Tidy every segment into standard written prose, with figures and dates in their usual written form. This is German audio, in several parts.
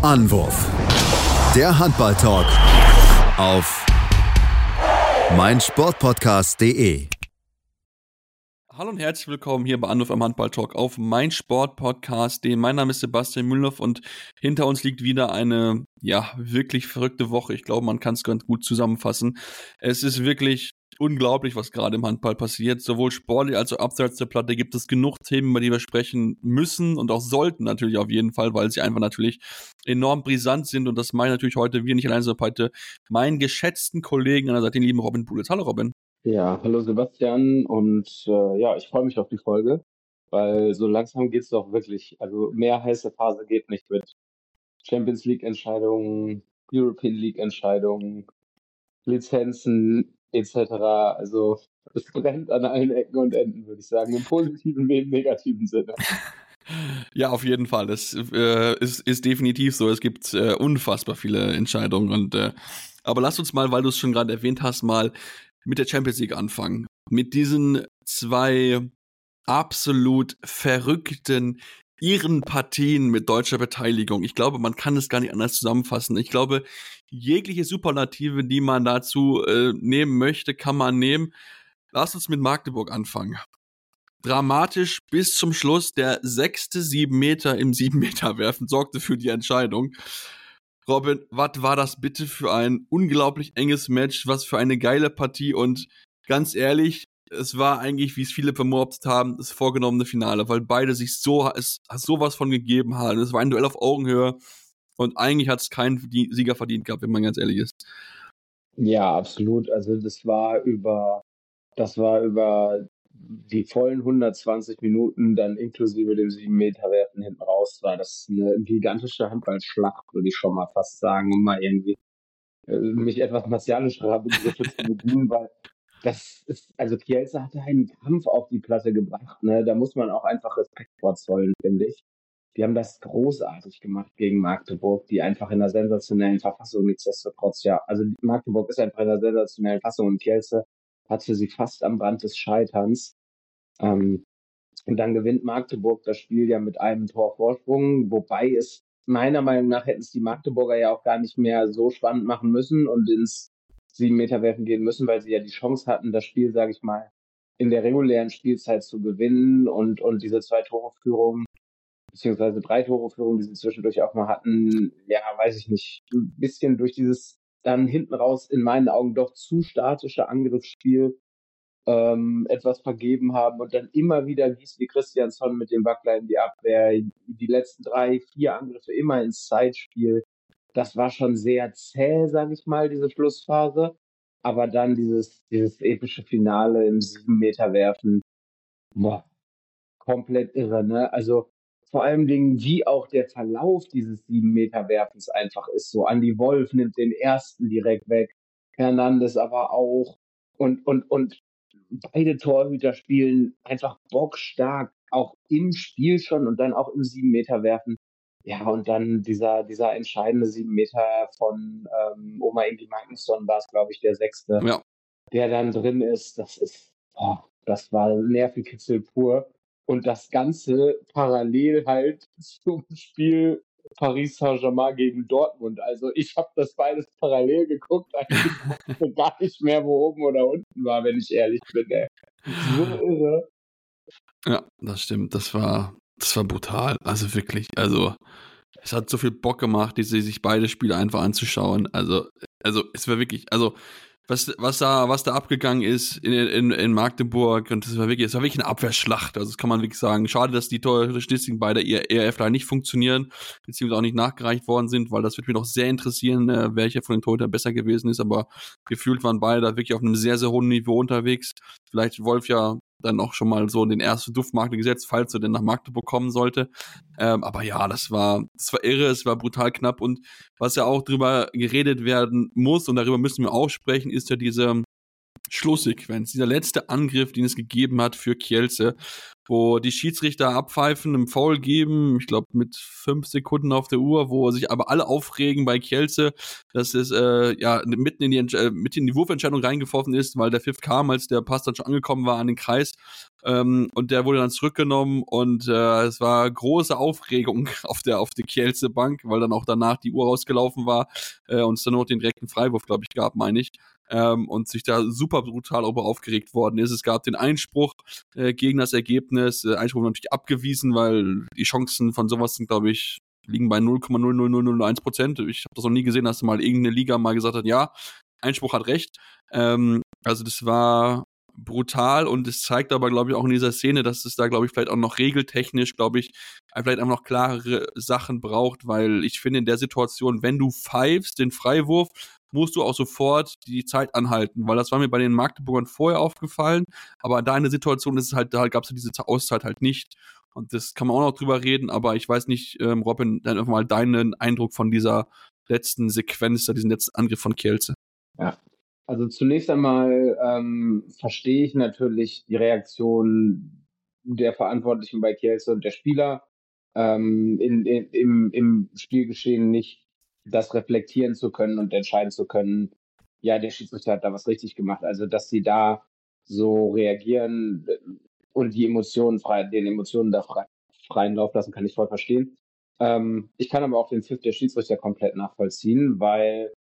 Anwurf. Der Handball-Talk auf meinsportpodcast.de. Hallo und herzlich willkommen hier bei Anwurf am Handball-Talk auf meinsportpodcast.de. Mein Name ist Sebastian Mühlenhoff und hinter uns liegt wieder eine, wirklich verrückte Woche. Ich glaube, man kann es ganz gut zusammenfassen. Es ist wirklich unglaublich, was gerade im Handball passiert. Sowohl sportlich als auch abseits der Platte gibt es genug Themen, über die wir sprechen müssen und auch sollten natürlich auf jeden Fall, weil sie einfach natürlich enorm brisant sind. Und das meine ich natürlich heute, wir nicht allein, sondern heute meinen geschätzten Kollegen an der Seite, den lieben Robin Pulitz. Hallo Robin. Ja, hallo Sebastian und ich freue mich auf die Folge, weil so langsam geht's doch wirklich, also mehr heiße Phase geht nicht mit Champions League Entscheidungen, European League Entscheidungen, Lizenzen etc. Also es brennt an allen Ecken und Enden, würde ich sagen, im positiven wie im negativen Sinne. Ja, auf jeden Fall. Das ist definitiv so. Es gibt unfassbar viele Entscheidungen. Aber lass uns mal, weil du es schon gerade erwähnt hast, mal mit der Champions League anfangen. Mit diesen zwei absolut verrückten Partien mit deutscher Beteiligung. Ich glaube, man kann es gar nicht anders zusammenfassen. Ich glaube, jegliche Superlative, die man dazu nehmen möchte, kann man nehmen. Lass uns mit Magdeburg anfangen. Dramatisch bis zum Schluss. Der 6. 7 Meter im 7 Meter werfen sorgte für die Entscheidung. Robin, was war das bitte für ein unglaublich enges Match? Was für eine geile Partie. Und ganz ehrlich, es war eigentlich, wie es viele vermobbt haben, das vorgenommene Finale, weil beide sich sowas von gegeben haben. Es war ein Duell auf Augenhöhe und eigentlich hat es keinen Sieger verdient gehabt, wenn man ganz ehrlich ist. Ja, absolut. Also das war über die vollen 120 Minuten, dann inklusive dem 7-Meter-Werfen hinten raus, war das eine gigantische Handballschlacht, würde ich schon mal fast sagen, um mal irgendwie mich etwas martialischerer Begriffe zu bedienen, weil das ist, also Kielce hatte einen Kampf auf die Platte gebracht, ne? Da muss man auch einfach Respekt vorzollen, finde ich. Die haben das großartig gemacht gegen Magdeburg, die einfach in einer sensationellen Verfassung nichtsdestotrotz, also Magdeburg ist einfach in einer sensationellen Fassung und Kielce hatte sie fast am Rand des Scheiterns. Und dann gewinnt Magdeburg das Spiel ja mit einem Tor Vorsprung, wobei es meiner Meinung nach hätten es die Magdeburger ja auch gar nicht mehr so spannend machen müssen und ins 7-Meter-Werfen gehen müssen, weil sie ja die Chance hatten, das Spiel, sage ich mal, in der regulären Spielzeit zu gewinnen und diese 2-Tore-Führung beziehungsweise 3-Tore-Führung, die sie zwischendurch auch mal hatten, weiß ich nicht, ein bisschen durch dieses dann hinten raus in meinen Augen doch zu statische Angriffsspiel etwas vergeben haben und dann immer wieder Gisli Christiansson mit dem Wackler in die Abwehr, die letzten 3, 4 Angriffe immer ins Zeitspiel. Das war schon sehr zäh, sage ich mal, diese Schlussphase. Aber dann dieses epische Finale im 7-Meter-Werfen, komplett irre, ne? Also vor allem Dingen, wie auch der Verlauf dieses 7-Meter-Werfens einfach ist. So, Andi Wolf nimmt den ersten direkt weg, Hernandez aber auch. Und beide Torhüter spielen einfach bockstark, auch im Spiel schon und dann auch im 7-Meter-Werfen. Ja, und dann dieser entscheidende 7 Meter von Oma Ingi Magnusson war es, glaube ich, der 6., der dann drin ist. Das war Nervenkitzel pur. Und das Ganze parallel halt zum Spiel Paris Saint-Germain gegen Dortmund. Also ich habe das beides parallel geguckt, eigentlich wusste gar nicht mehr, wo oben oder unten war, wenn ich ehrlich bin. Ey. So irre. Ja, das stimmt. Das war brutal. Also wirklich. Also es hat so viel Bock gemacht, sich beide Spiele einfach anzuschauen. Also es war wirklich, was da abgegangen ist in Magdeburg, und es war wirklich eine Abwehrschlacht, also das kann man wirklich sagen. Schade, dass die Torstatistiken bei der ERF leider nicht funktionieren, beziehungsweise auch nicht nachgereicht worden sind, weil das wird mich noch sehr interessieren, welcher von den Torhütern besser gewesen ist, aber gefühlt waren beide da wirklich auf einem sehr, sehr hohen Niveau unterwegs. Vielleicht Wolf ja dann auch schon mal so den ersten Duftmarke gesetzt, falls er denn nach Magdeburg kommen sollte. Aber ja, das war irre, es war brutal knapp, und was ja auch drüber geredet werden muss, und darüber müssen wir auch sprechen, ist ja diese Schlusssequenz, dieser letzte Angriff, den es gegeben hat für Kielce, wo die Schiedsrichter abpfeifen, einen Foul geben, ich glaube mit 5 Sekunden auf der Uhr, wo sich aber alle aufregen bei Kielce, dass es mitten in die Wurfentscheidung reingeworfen ist, weil der Pfiff kam, als der Pass dann schon angekommen war an den Kreis, und der wurde dann zurückgenommen und es war große Aufregung auf der Kielce Bank, weil dann auch danach die Uhr rausgelaufen war und es dann noch den direkten Freiwurf, glaube ich, gab, meine ich. Und sich da super brutal darüber aufgeregt worden ist. Es gab den Einspruch gegen das Ergebnis. Einspruch natürlich abgewiesen, weil die Chancen von sowas sind, glaube ich, liegen bei 0,00001%. Ich habe das noch nie gesehen, dass mal irgendeine Liga mal gesagt hat, ja, Einspruch hat recht. Also das war brutal und es zeigt aber, glaube ich, auch in dieser Szene, dass es da, glaube ich, vielleicht auch noch regeltechnisch, glaube ich, vielleicht auch noch klarere Sachen braucht, weil ich finde in der Situation, wenn du pfeifst, den Freiwurf, musst du auch sofort die Zeit anhalten, weil das war mir bei den Magdeburgern vorher aufgefallen, aber da in der Situation ist es halt, da gab es diese Auszeit halt nicht und das kann man auch noch drüber reden, aber ich weiß nicht, Robin, dann einfach mal deinen Eindruck von dieser letzten Sequenz, diesen letzten Angriff von Kielce. Ja, also zunächst einmal verstehe ich natürlich die Reaktion der Verantwortlichen bei Kielce und der Spieler, im Spielgeschehen nicht das reflektieren zu können und entscheiden zu können, ja, der Schiedsrichter hat da was richtig gemacht. Also, dass sie da so reagieren und den Emotionen da freien Lauf lassen, kann ich voll verstehen. Ich kann aber auch den Pfiff der Schiedsrichter komplett nachvollziehen, weil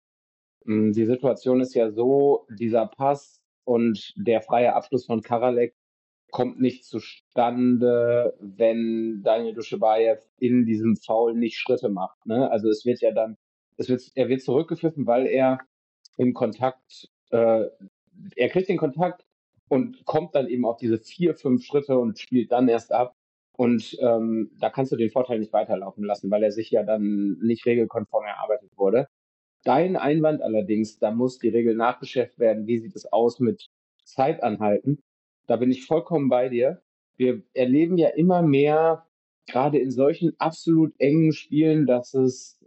die Situation ist ja so, dieser Pass und der freie Abschluss von Karalek kommt nicht zustande, wenn Daniel Duschebaev in diesem Foul nicht Schritte macht. Ne? Also es wird ja dann, er wird zurückgepfiffen, weil er im Kontakt, er kriegt den Kontakt und kommt dann eben auf diese 4, 5 Schritte und spielt dann erst ab. Und da kannst du den Vorteil nicht weiterlaufen lassen, weil er sich ja dann nicht regelkonform erarbeitet wurde. Dein Einwand allerdings, da muss die Regel nachgeschärft werden. Wie sieht es aus mit Zeitanhalten? Da bin ich vollkommen bei dir. Wir erleben ja immer mehr, gerade in solchen absolut engen Spielen, dass es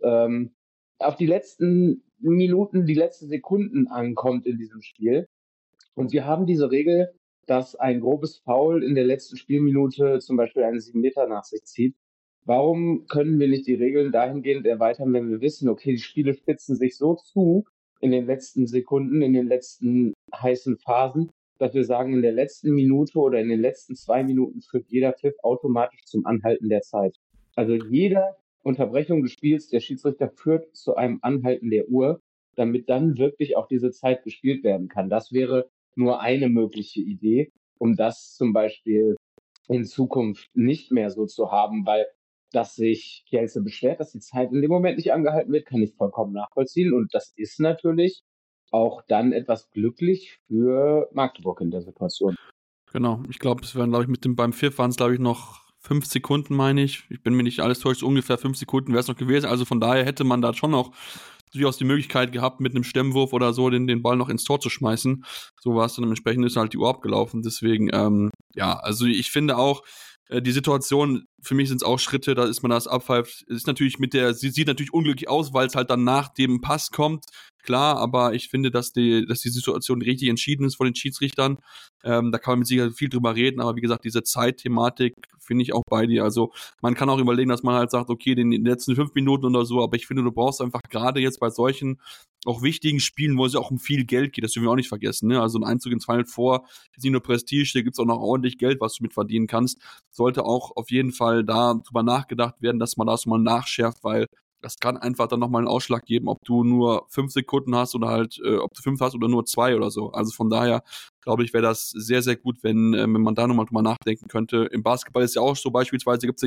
auf die letzten Minuten, die letzten Sekunden ankommt in diesem Spiel. Und wir haben diese Regel, dass ein grobes Foul in der letzten Spielminute zum Beispiel einen 7 Meter nach sich zieht. Warum können wir nicht die Regeln dahingehend erweitern, wenn wir wissen, okay, die Spiele spitzen sich so zu in den letzten Sekunden, in den letzten heißen Phasen, dass wir sagen, in der letzten Minute oder in den letzten 2 Minuten führt jeder Pfiff automatisch zum Anhalten der Zeit. Also jede Unterbrechung des Spiels, der Schiedsrichter führt zu einem Anhalten der Uhr, damit dann wirklich auch diese Zeit gespielt werden kann. Das wäre nur eine mögliche Idee, um das zum Beispiel in Zukunft nicht mehr so zu haben, weil dass sich Kielce beschwert, dass die Zeit in dem Moment nicht angehalten wird, kann ich vollkommen nachvollziehen. Und das ist natürlich auch dann etwas glücklich für Magdeburg in der Situation. Genau, ich glaube, es werden, beim Pfiff waren es, glaube ich, noch 5 Sekunden, meine ich. Ich bin mir nicht alles täuscht, ungefähr 5 Sekunden wäre es noch gewesen. Also von daher hätte man da schon noch durchaus die Möglichkeit gehabt, mit einem Stemmwurf oder so den Ball noch ins Tor zu schmeißen. So war es dann entsprechend, ist halt die Uhr abgelaufen. Deswegen, also ich finde auch, die Situation, für mich sind es auch Schritte, da ist man das abpfeift, ist natürlich sie sieht natürlich unglücklich aus, weil es halt dann nach dem Pass kommt, klar, aber ich finde, dass die Situation richtig entschieden ist von den Schiedsrichtern. Da kann man mit Sicherheit viel drüber reden, aber wie gesagt, diese Zeitthematik finde ich auch bei dir. Also man kann auch überlegen, dass man halt sagt, okay, in den letzten 5 Minuten oder so, aber ich finde, du brauchst einfach gerade jetzt bei solchen auch wichtigen Spielen, wo es ja auch um viel Geld geht, das dürfen wir auch nicht vergessen, ne? Also ein Einzug ins Final Four ist nicht nur Prestige, da gibt es auch noch ordentlich Geld, was du mit verdienen kannst. Sollte auch auf jeden Fall da drüber nachgedacht werden, dass man das mal nachschärft, weil das kann einfach dann nochmal einen Ausschlag geben, ob du nur 5 Sekunden hast oder halt, ob du 5 hast oder nur 2 oder so. Also von daher, glaube ich, wäre das sehr, sehr gut, wenn man da nochmal drüber nachdenken könnte. Im Basketball ist ja auch so, beispielsweise gibt es ja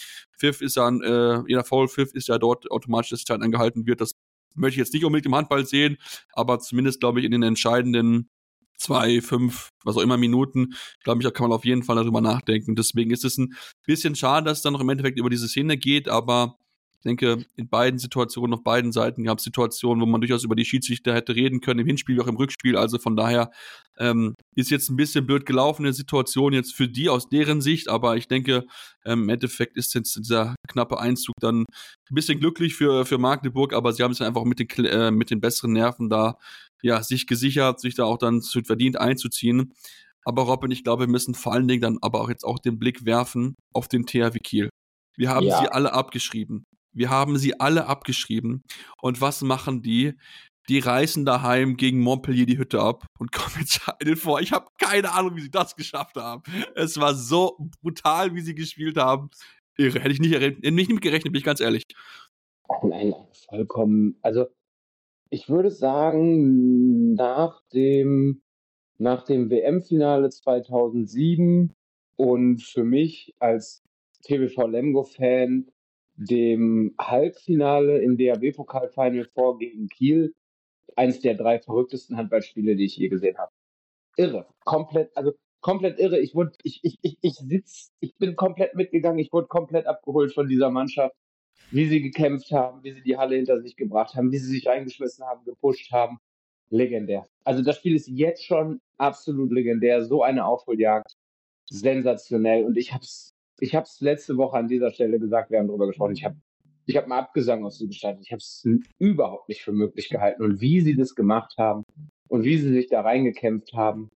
jeder Foul-Pfiff ist ja dort automatisch, dass die Zeit angehalten wird. Das möchte ich jetzt nicht unbedingt im Handball sehen, aber zumindest, glaube ich, in den entscheidenden 2, 5, was auch immer Minuten, glaube ich, da kann man auf jeden Fall darüber nachdenken. Deswegen ist es ein bisschen schade, dass es dann noch im Endeffekt über diese Szene geht, aber ich denke, in beiden Situationen, auf beiden Seiten gab es Situationen, wo man durchaus über die Schiedsrichter hätte reden können, im Hinspiel wie auch im Rückspiel. Also von daher ist jetzt ein bisschen blöd gelaufen, eine Situation jetzt für die aus deren Sicht, aber ich denke, im Endeffekt ist jetzt dieser knappe Einzug dann ein bisschen glücklich für Magdeburg, aber sie haben es einfach mit den besseren Nerven da ja, sich gesichert, sich da auch dann zu verdient einzuziehen. Aber Robin, ich glaube, wir müssen vor allen Dingen dann aber auch jetzt auch den Blick werfen auf den THW Kiel. Wir haben sie Ja, alle abgeschrieben. Wir haben sie alle abgeschrieben. Und was machen die? Die reißen daheim gegen Montpellier die Hütte ab und kommen jetzt vor. Ich habe keine Ahnung, wie sie das geschafft haben. Es war so brutal, wie sie gespielt haben. Irre. Hätte ich nicht gerechnet, bin ich ganz ehrlich. nein, vollkommen. Also ich würde sagen, nach dem WM-Finale 2007 und für mich als TBV Lemgo-Fan dem Halbfinale im DHB-Pokal Final Four gegen Kiel, eins der 3 verrücktesten Handballspiele, die ich je gesehen habe. Irre, komplett irre. Ich bin komplett mitgegangen, ich wurde komplett abgeholt von dieser Mannschaft, wie sie gekämpft haben, wie sie die Halle hinter sich gebracht haben, wie sie sich reingeschmissen haben, gepusht haben. Legendär. Also das Spiel ist jetzt schon absolut legendär. So eine Aufholjagd. Sensationell. Und ich hab's letzte Woche an dieser Stelle gesagt, wir haben darüber gesprochen. Ich hab einen Abgesang aus dem gestartet. Ich habe es überhaupt nicht für möglich gehalten. Und wie sie das gemacht haben und wie sie sich da reingekämpft haben.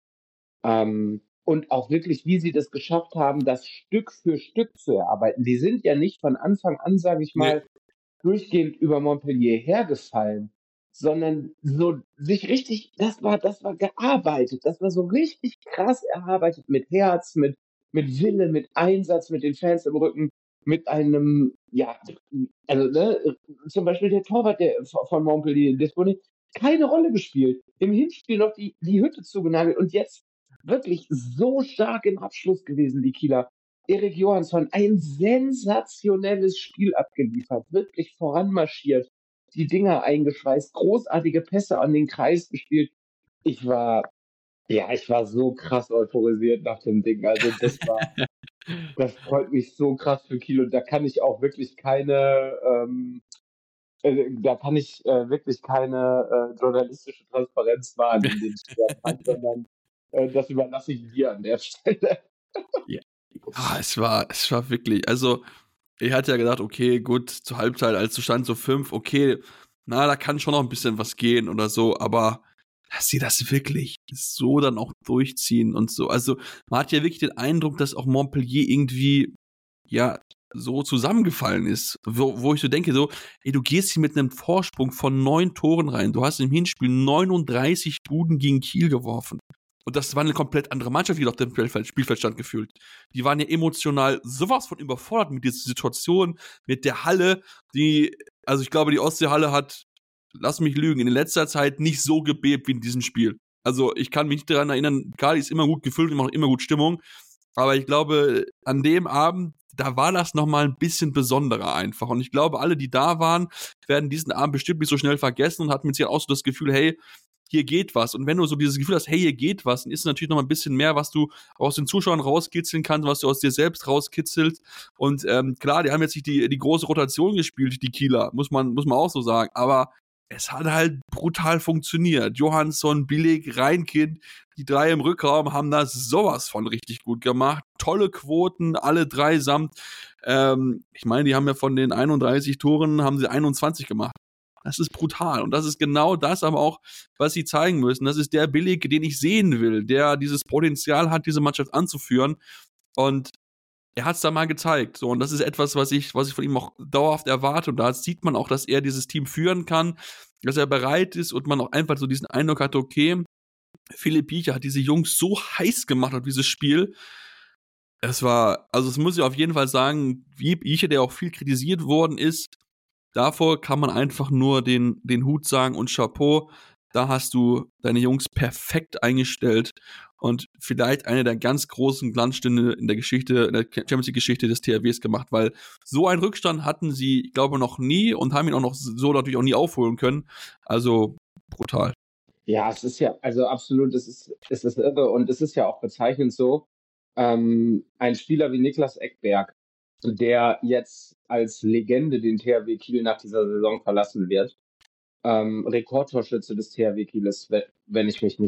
Und auch wirklich, wie sie das geschafft haben, das Stück für Stück zu erarbeiten. Die sind ja nicht von Anfang an, sage ich mal, durchgehend über Montpellier hergefallen, sondern so sich richtig, das war gearbeitet, das war so richtig krass erarbeitet mit Herz, mit Wille, mit Einsatz, mit den Fans im Rücken, mit einem, ja, also zum Beispiel der Torwart von Montpellier, Desbonnet, keine Rolle gespielt. Im Hinspiel noch die Hütte zugenagelt und jetzt wirklich so stark im Abschluss gewesen, die Kieler. Erik Johansson, ein sensationelles Spiel abgeliefert, wirklich voranmarschiert, die Dinger eingeschweißt, großartige Pässe an den Kreis gespielt. Ich war so krass euphorisiert nach dem Ding. Also das freut mich so krass für Kiel und da kann ich auch wirklich wirklich keine journalistische Transparenz wahren in den Spielern, sondern das überlasse ich dir an der Stelle. Ja. Es war wirklich, also ich hatte ja gedacht, okay, gut, zur Halbzeit, als du stand so 5, okay, na, da kann schon noch ein bisschen was gehen oder so, aber dass sie das wirklich so dann auch durchziehen und so. Also man hat ja wirklich den Eindruck, dass auch Montpellier irgendwie, ja, so zusammengefallen ist, wo ich so denke, so, ey, du gehst hier mit einem Vorsprung von 9 Toren rein, du hast im Hinspiel 39 Buden gegen Kiel geworfen. Und das war eine komplett andere Mannschaft, die auf dem Spielfeld stand gefühlt. Die waren ja emotional sowas von überfordert mit dieser Situation, mit der Halle, also ich glaube, die Ostseehalle hat, lass mich lügen, in letzter Zeit nicht so gebebt wie in diesem Spiel. Also ich kann mich nicht daran erinnern, Kali ist immer gut gefüllt und macht immer gut Stimmung, aber ich glaube, an dem Abend, da war das nochmal ein bisschen besonderer einfach. Und ich glaube, alle, die da waren, werden diesen Abend bestimmt nicht so schnell vergessen und hatten mit sich auch so das Gefühl, hey, hier geht was. Und wenn du so dieses Gefühl hast, hey, hier geht was, dann ist es natürlich noch mal ein bisschen mehr, was du aus den Zuschauern rauskitzeln kannst, was du aus dir selbst rauskitzelst. Und klar, die haben jetzt nicht die große Rotation gespielt, die Kieler, muss man auch so sagen. Aber es hat halt brutal funktioniert. Johansson, Billig, Reinkind, die 3 im Rückraum haben das sowas von richtig gut gemacht. Tolle Quoten, alle 3 samt. Ich meine, die haben ja von den 31 Toren, haben sie 21 gemacht. Das ist brutal. Und das ist genau das aber auch, was sie zeigen müssen. Das ist der Billig, den ich sehen will, der dieses Potenzial hat, diese Mannschaft anzuführen. Und er hat es da mal gezeigt. So, und das ist etwas, was ich von ihm auch dauerhaft erwarte. Und da sieht man auch, dass er dieses Team führen kann, dass er bereit ist und man auch einfach so diesen Eindruck hat, okay, Philipp Biecher hat diese Jungs so heiß gemacht auf dieses Spiel. Es muss ich auf jeden Fall sagen, wie Biecher, der auch viel kritisiert worden ist, davor kann man einfach nur den Hut sagen und Chapeau. Da hast du deine Jungs perfekt eingestellt und vielleicht eine der ganz großen Glanzstünde in der Champions League-Geschichte des THWs gemacht, weil so einen Rückstand hatten sie, ich glaube, noch nie und haben ihn auch noch so natürlich auch nie aufholen können. Also brutal. Ja, es ist ja, also absolut, es ist irre und es ist ja auch bezeichnend so, ein Spieler wie Niklas Ekberg, der jetzt als Legende den THW Kiel nach dieser Saison verlassen wird, Rekordtorschütze des THW Kieles, wenn ich mich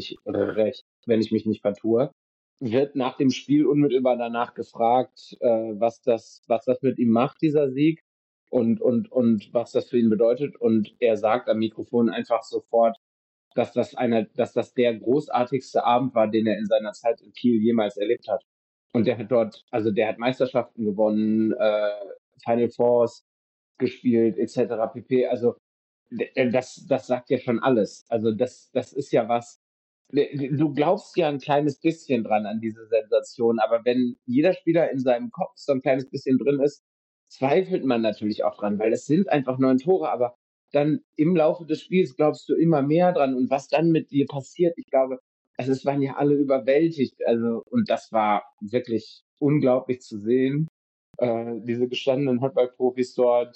nicht vertue, wird nach dem Spiel unmittelbar danach gefragt, was das mit ihm macht, dieser Sieg, und was das für ihn bedeutet. Und er sagt am Mikrofon einfach sofort, dass das der großartigste Abend war, den er in seiner Zeit in Kiel jemals erlebt hat. Und der hat Meisterschaften gewonnen, Final Fours gespielt, etc. pp. Also das sagt ja schon alles. Also das ist ja was. Du glaubst ja ein kleines bisschen dran an diese Sensation, aber wenn jeder Spieler in seinem Kopf so ein kleines bisschen drin ist, zweifelt man natürlich auch dran, weil es sind einfach 9 Tore, aber dann im Laufe des Spiels glaubst du immer mehr dran und was dann mit dir passiert, ich glaube, also es waren ja alle überwältigt, also und das war wirklich unglaublich zu sehen. Diese gestandenen Handballprofis dort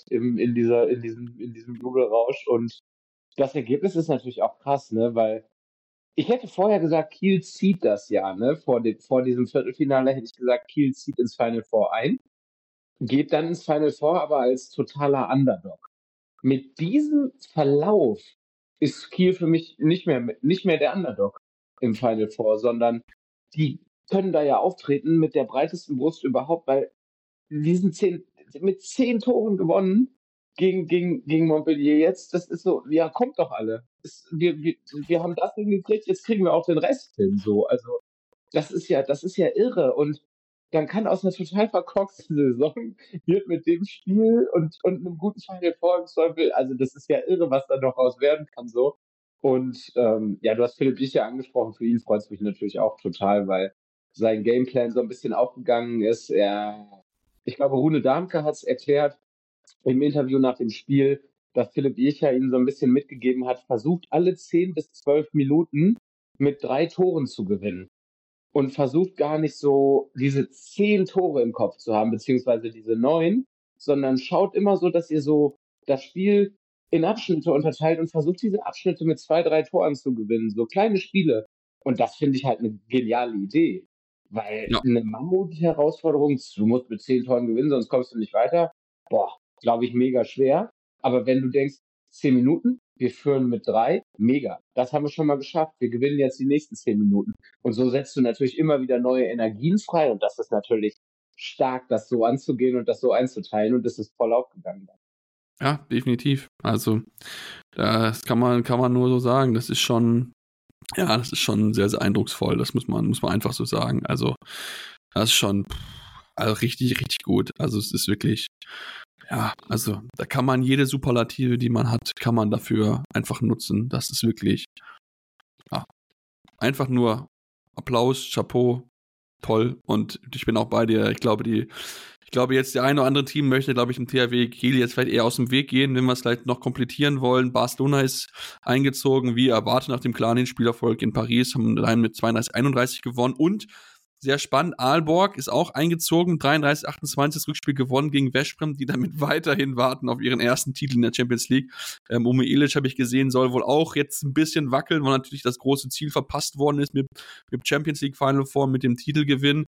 in diesem Jubelrausch und das Ergebnis ist natürlich auch krass, ne, weil ich hätte vorher gesagt, Kiel zieht das ja, ne? Vor diesem Viertelfinale hätte ich gesagt, Kiel zieht ins Final Four ein, geht dann ins Final Four, aber als totaler Underdog. Mit diesem Verlauf ist Kiel für mich nicht mehr der Underdog im Final Four, sondern die können da ja auftreten mit der breitesten Brust überhaupt, weil mit 10 Toren gewonnen gegen Montpellier jetzt, das ist so, ja, kommt doch alle. Wir haben das hingekriegt, jetzt kriegen wir auch den Rest hin, so. Also, das ist ja irre und dann kann aus einer total verkorksten Saison wird mit dem Spiel und einem guten Final Four im Zweifel, also das ist ja irre, was da noch raus werden kann, so. Und ja, du hast Philipp Dich ja angesprochen, für ihn freut es mich natürlich auch total, weil sein Gameplan so ein bisschen aufgegangen ist. Ich glaube, Rune Darmke hat es erklärt im Interview nach dem Spiel, dass Philipp Jecher ihnen so ein bisschen mitgegeben hat, versucht alle 10 bis 12 Minuten mit 3 Toren zu gewinnen und versucht gar nicht so diese 10 Tore im Kopf zu haben, beziehungsweise diese 9, sondern schaut immer so, dass ihr so das Spiel in Abschnitte unterteilt und versucht diese Abschnitte mit 2, 3 Toren zu gewinnen, so kleine Spiele. Und das finde ich halt eine geniale Idee, weil Ja, eine Mammut-Herausforderung, du musst mit 10 Toren gewinnen, sonst kommst du nicht weiter, boah, glaube ich, mega schwer. Aber wenn du denkst, 10 Minuten, wir führen mit 3, mega. Das haben wir schon mal geschafft. Wir gewinnen jetzt die nächsten 10 Minuten. Und so setzt du natürlich immer wieder neue Energien frei. Und das ist natürlich stark, das so anzugehen und das so einzuteilen. Und das ist voll aufgegangen. ja, definitiv. Also, das kann man nur so sagen. Das ist schon, ja, das ist schon sehr, sehr eindrucksvoll. Das muss man einfach so sagen. Also, das ist schon, also richtig, richtig gut. Also, es ist wirklich, ja, also, da kann man jede Superlative, die man hat, kann man dafür einfach nutzen. Das ist wirklich, ja, einfach nur Applaus, Chapeau, toll. Und ich bin auch bei dir. Ich glaube jetzt der eine oder andere Team möchte, glaube ich, im THW Kiel jetzt vielleicht eher aus dem Weg gehen, wenn wir es vielleicht noch komplettieren wollen. Barcelona ist eingezogen, wie erwartet nach dem klaren Spielerfolg in Paris, haben daheim mit 32-31 gewonnen und sehr spannend, Aalborg ist auch eingezogen, 33-28 das Rückspiel gewonnen gegen Veszprem, die damit weiterhin warten auf ihren ersten Titel in der Champions League. Ume Ilic, habe ich gesehen, soll wohl auch jetzt ein bisschen wackeln, weil natürlich das große Ziel verpasst worden ist mit Champions League Final Four, mit dem Titelgewinn.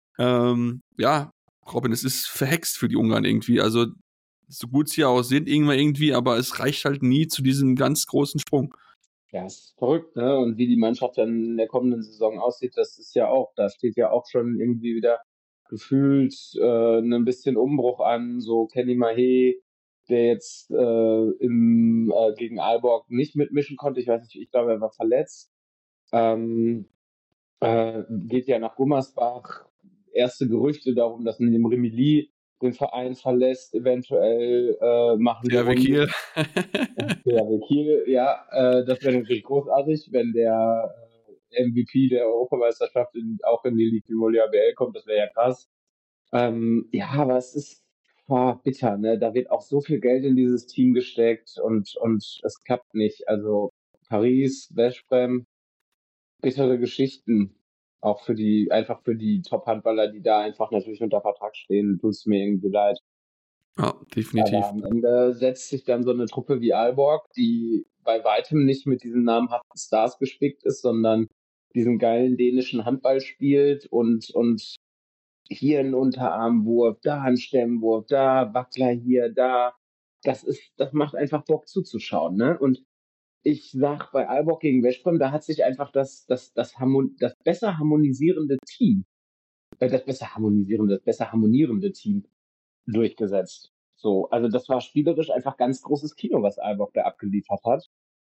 Ja, Robin, es ist verhext für die Ungarn irgendwie. Also, so gut sie auch sind, irgendwann irgendwie, aber es reicht halt nie zu diesem ganz großen Sprung. Ja, es ist verrückt, ne? Und wie die Mannschaft dann in der kommenden Saison aussieht, das ist ja auch, da steht ja auch schon irgendwie wieder gefühlt ein bisschen Umbruch an. So Kenny Mahé, der jetzt gegen Aalborg nicht mitmischen konnte. Ich weiß nicht, ich glaube, er war verletzt. Geht ja nach Gummersbach. Erste Gerüchte darum, dass Nedim Rimili den Verein verlässt, eventuell machen die THW Runde. Kiel. THW Kiel, ja, das wäre natürlich großartig, wenn der MVP der Europameisterschaft auch in die Ligue du Molia BL kommt, das wäre ja krass. Ja, aber es ist bitter, ne? Da wird auch so viel Geld in dieses Team gesteckt und es klappt nicht. Also Paris, Veszprem, bittere Geschichten. Auch einfach für die Top-Handballer, die da einfach natürlich unter Vertrag stehen, tut es mir irgendwie leid. Ja, definitiv. Aber am Ende setzt sich dann so eine Truppe wie Aalborg, die bei weitem nicht mit diesen namhaften Stars gespickt ist, sondern diesen geilen dänischen Handball spielt und hier ein Unterarmwurf, da ein Stemmwurf, da Wackler hier, da. Das macht einfach Bock zuzuschauen, ne? Und ich sag bei Aalborg gegen Veszprem, da hat sich einfach das besser harmonisierende Team, das besser harmonierende Team durchgesetzt. So, also das war spielerisch einfach ganz großes Kino, was Aalborg da abgeliefert hat.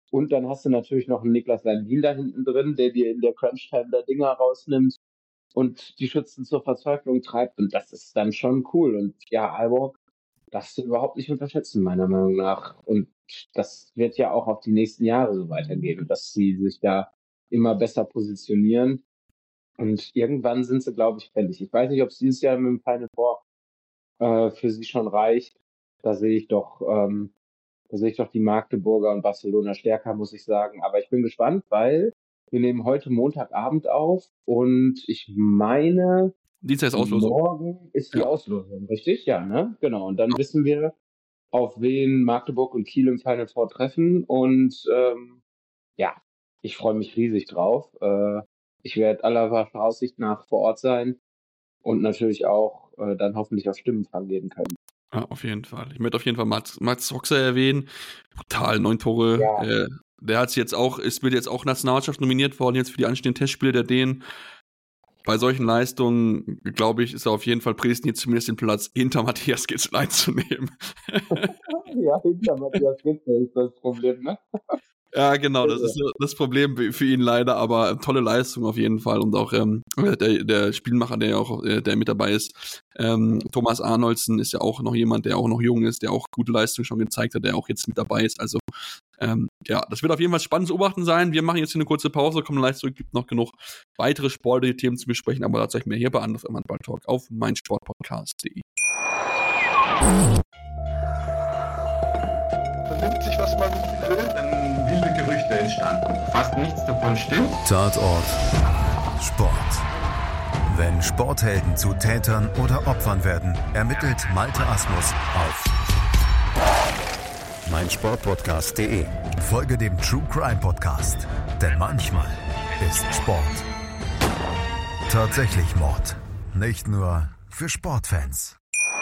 Und dann hast du natürlich noch einen Niklas Landin da hinten drin, der dir in der Crunch-Time da Dinger rausnimmt und die Schützen zur Verzweiflung treibt. Und das ist dann schon cool. Und ja, Aalborg darfst du überhaupt nicht unterschätzen, meiner Meinung nach. Und das wird ja auch auf die nächsten Jahre so weitergehen, dass sie sich da immer besser positionieren. Und irgendwann sind sie, glaube ich, fällig. Ich weiß nicht, ob es dieses Jahr mit dem Final Four für sie schon reicht. Da sehe ich doch die Magdeburger und Barcelona stärker, muss ich sagen. Aber ich bin gespannt, weil wir nehmen heute Montagabend auf und ich meine, Dienstag ist Auslosung. morgen ist die Auslosung, richtig? Ja, ne? Genau. Und dann wissen wir, auf wen Magdeburg und Kiel im Final Four treffen. Und ja, ich freue mich riesig drauf. Ich werde aller Voraussicht nach vor Ort sein und natürlich auch dann hoffentlich auf Stimmenfang geben können. Ja, auf jeden Fall. Ich möchte auf jeden Fall Mats Hoxer erwähnen. Brutal, 9 Tore. Ja. Der wird jetzt auch Nationalmannschaft nominiert worden, jetzt für die anstehenden Testspiele der Dänen. Bei solchen Leistungen, glaube ich, ist er auf jeden Fall prädestiniert, zumindest den Platz hinter Matthias Gitzel einzunehmen. Ja, hinter Matthias Gitzel ist das Problem, ne? Ja, genau, das ist das Problem für ihn leider, aber tolle Leistung auf jeden Fall und auch der Spielmacher, der mit dabei ist, Thomas Arnoldsen ist ja auch noch jemand, der auch noch jung ist, der auch gute Leistung schon gezeigt hat, der auch jetzt mit dabei ist, also ja, das wird auf jeden Fall spannend zu beobachten sein. Wir machen jetzt hier eine kurze Pause, kommen gleich zurück, gibt noch genug weitere sportliche Themen zu besprechen, aber dazu euch mehr hier bei Anders im Handball-Talk auf meinsportpodcast.de. Vernimmt sich, was man will, dann wilde Gerüchte entstanden. Fast nichts davon stimmt. Tatort Sport. Wenn Sporthelden zu Tätern oder Opfern werden, ermittelt Malte Asmus auf meinsportpodcast.de. Folge dem True Crime Podcast, denn manchmal ist Sport tatsächlich Mord. Nicht nur für Sportfans.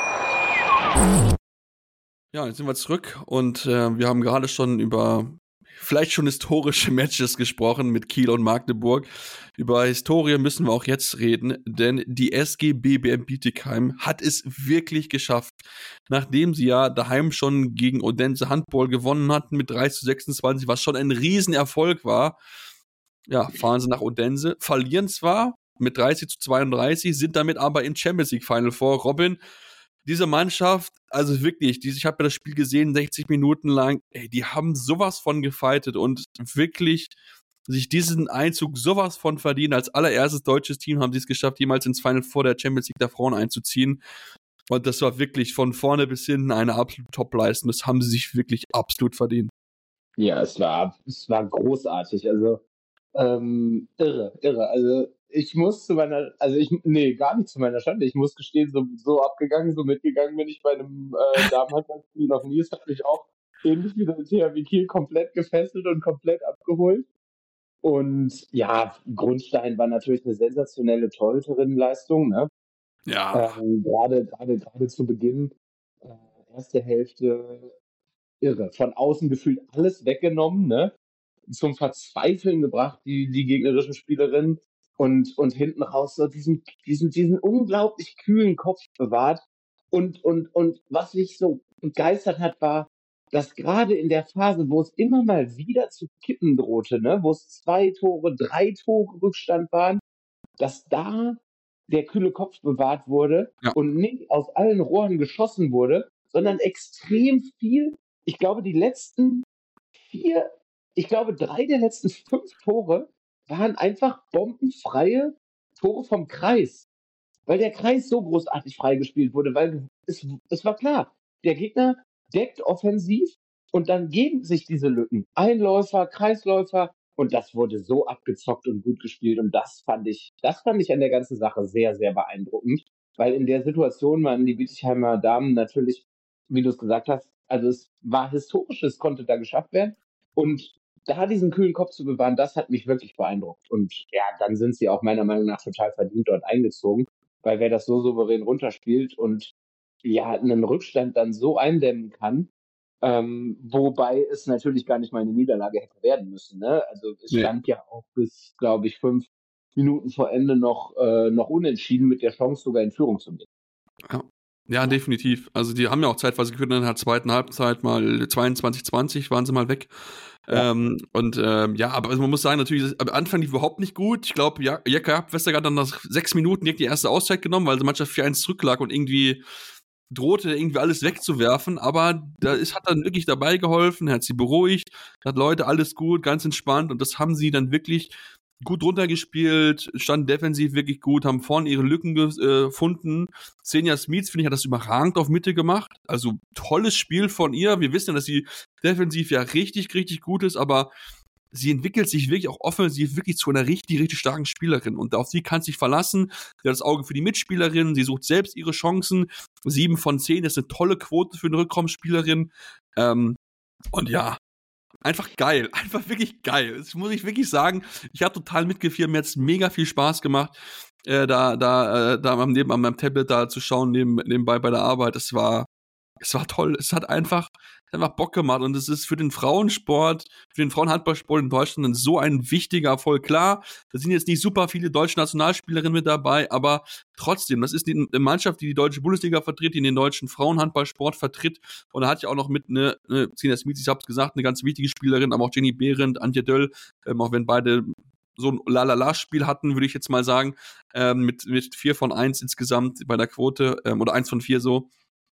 Ja, jetzt sind wir zurück und wir haben gerade schon über vielleicht schon historische Matches gesprochen mit Kiel und Magdeburg. Über Historie müssen wir auch jetzt reden, denn die SG BBM Bietigheim hat es wirklich geschafft. Nachdem sie ja daheim schon gegen Odense Handball gewonnen hatten mit 3:26, was schon ein Riesenerfolg war, ja, fahren sie nach Odense, verlieren zwar mit 30:32, sind damit aber im Champions League Final Four. Robin, diese Mannschaft, also wirklich, ich habe ja das Spiel gesehen, 60 Minuten lang, die haben sowas von gefightet und wirklich sich diesen Einzug sowas von verdient. Als allererstes deutsches Team haben sie es geschafft, jemals ins Final Four der Champions League der Frauen einzuziehen. Und das war wirklich von vorne bis hinten eine absolute Top-Leistung. Das haben sie sich wirklich absolut verdient. Ja, es war großartig. Also irre. Also ich muss gar nicht zu meiner Schande. Ich muss gestehen, so abgegangen, so mitgegangen bin ich bei einem Damenhandballspiel noch nie. Es hat mich auch ähnlich wie der THW Kiel komplett gefesselt und komplett abgeholt. Und ja, Grundstein war natürlich eine sensationelle Torhüterinnenleistung, ne? Ja. Gerade zu Beginn, erste Hälfte irre. Von außen gefühlt alles weggenommen, ne? Zum Verzweifeln gebracht, die gegnerischen Spielerinnen. Und hinten raus so diesen unglaublich kühlen Kopf bewahrt. Und was mich so begeistert hat, war, dass gerade in der Phase, wo es immer mal wieder zu kippen drohte, ne, wo es 2 Tore, 3 Tore Rückstand waren, dass da der kühle Kopf bewahrt wurde und nicht aus allen Rohren geschossen wurde, sondern extrem viel. Ich glaube, 3 der letzten 5 Tore waren einfach bombenfreie Tore vom Kreis, weil der Kreis so großartig freigespielt wurde, weil es war klar, der Gegner deckt offensiv und dann geben sich diese Lücken. Einläufer, Kreisläufer und das wurde so abgezockt und gut gespielt und das fand ich an der ganzen Sache sehr, sehr beeindruckend, weil in der Situation waren die Bietigheimer Damen natürlich, wie du es gesagt hast, also es war historisch, es konnte da geschafft werden und da diesen kühlen Kopf zu bewahren, das hat mich wirklich beeindruckt und ja, dann sind sie auch meiner Meinung nach total verdient dort eingezogen, weil wer das so souverän runterspielt und ja, einen Rückstand dann so eindämmen kann, wobei es natürlich gar nicht mal eine Niederlage hätte werden müssen. Ne? Also es stand ja auch bis, glaube ich, 5 Minuten vor Ende noch unentschieden mit der Chance, sogar in Führung zu gehen. Ja. Ja, definitiv. Also die haben ja auch zeitweise geführt in der zweiten Halbzeit mal 22:20 waren sie mal weg. Ja. Ja, aber also man muss sagen, natürlich, am Anfang lief überhaupt nicht gut. Ich glaube, Jekka Westergaard dann nach 6 Minuten direkt die erste Auszeit genommen, weil die Mannschaft 4-1 zurücklag und irgendwie drohte, irgendwie alles wegzuwerfen. Aber hat dann wirklich dabei geholfen, er hat sie beruhigt, hat Leute, alles gut, ganz entspannt. Und das haben sie dann wirklich gut runtergespielt, standen defensiv wirklich gut, haben vorne ihre Lücken gefunden. Senja Smith, finde ich, hat das überragend auf Mitte gemacht. Also tolles Spiel von ihr. Wir wissen ja, dass sie defensiv ja richtig, richtig gut ist, aber sie entwickelt sich wirklich auch offensiv wirklich zu einer richtig, richtig starken Spielerin. Und auf sie kann sich verlassen. Sie hat das Auge für die Mitspielerin. Sie sucht selbst ihre Chancen. 7 von 10 ist eine tolle Quote für eine Rückraumspielerin. Und ja, einfach geil. Einfach wirklich geil. Das muss ich wirklich sagen. Ich habe total mitgefiebert. Mir hat es mega viel Spaß gemacht, da an meinem Tablet da zu schauen, nebenbei bei der Arbeit. Es war toll. Es hat einfach Bock gemacht. Und es ist für den Frauensport, für den Frauenhandballsport in Deutschland so ein wichtiger Erfolg. Klar, da sind jetzt nicht super viele deutsche Nationalspielerinnen mit dabei, aber trotzdem, das ist eine Mannschaft, die deutsche Bundesliga vertritt, die den deutschen Frauenhandballsport vertritt. Und da hat ja auch noch mit Sina Smith, ich hab's gesagt, eine ganz wichtige Spielerin, aber auch Jenny Behrendt, Antje Döll, auch wenn beide so ein Lalala-Spiel hatten, würde ich jetzt mal sagen, mit 4 von 1 insgesamt bei der Quote, oder 1 von 4 so.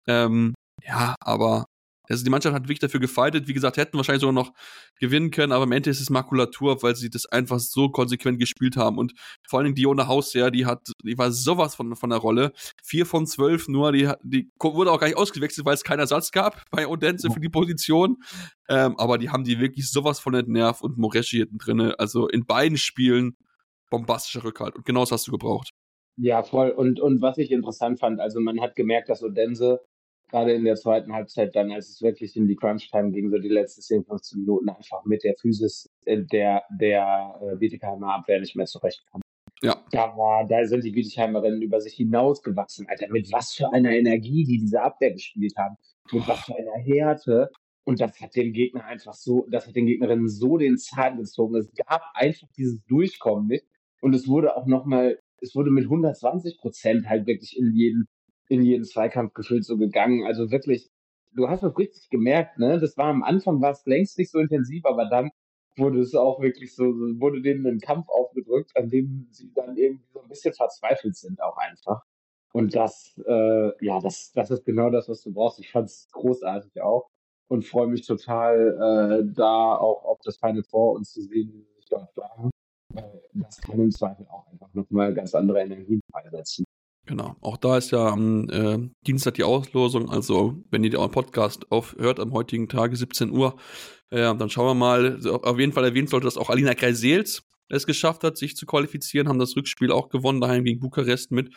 Ja, aber also die Mannschaft hat wirklich dafür gefightet. Wie gesagt, hätten wahrscheinlich sogar noch gewinnen können, aber am Ende ist es Makulatur, weil sie das einfach so konsequent gespielt haben. Und vor allen Dingen Diona Hausherr, die war sowas von der Rolle. 4 von 12 nur, die wurde auch gar nicht ausgewechselt, weil es keinen Ersatz gab bei Odense für die Position. Aber die haben die wirklich sowas von entnervt und Moreschi hinten drinne. Also in beiden Spielen bombastischer Rückhalt. Und genau das hast du gebraucht. Ja, voll. Und was ich interessant fand, also man hat gemerkt, dass Odense gerade in der zweiten Halbzeit dann, als es wirklich in die Crunch-Time ging, so die letzten 10, 15 Minuten einfach mit der Physis der Bietigheimer Abwehr nicht mehr zurechtkam. Ja. Da sind die Bietigheimerinnen über sich hinausgewachsen, Alter, mit was für einer Energie die diese Abwehr gespielt haben, mit was für einer Härte. Und das hat den Gegner das hat den Gegnerinnen so den Zahn gezogen. Es gab einfach dieses Durchkommen nicht. Und es wurde mit 120% halt wirklich in jeden Zweikampf gefühlt so gegangen. Also wirklich, du hast das richtig gemerkt, ne? Am Anfang war es längst nicht so intensiv, aber dann wurde es auch wirklich wurde denen ein Kampf aufgedrückt, an dem sie dann irgendwie so ein bisschen verzweifelt sind auch einfach. Und das ist genau das, was du brauchst. Ich fand es großartig auch und freue mich total, da auch auf das Final Four uns zu sehen, wie sie sich dort schlagen. Das kann im Zweifel auch einfach nochmal ganz andere Energien freisetzen. Genau, auch da ist ja am Dienstag die Auslosung, also wenn ihr den Podcast hört am heutigen Tage 17 Uhr, dann schauen wir mal, auf jeden Fall erwähnt sollte, dass auch Alina Kreisels es geschafft hat, sich zu qualifizieren, haben das Rückspiel auch gewonnen, daheim gegen Bukarest mit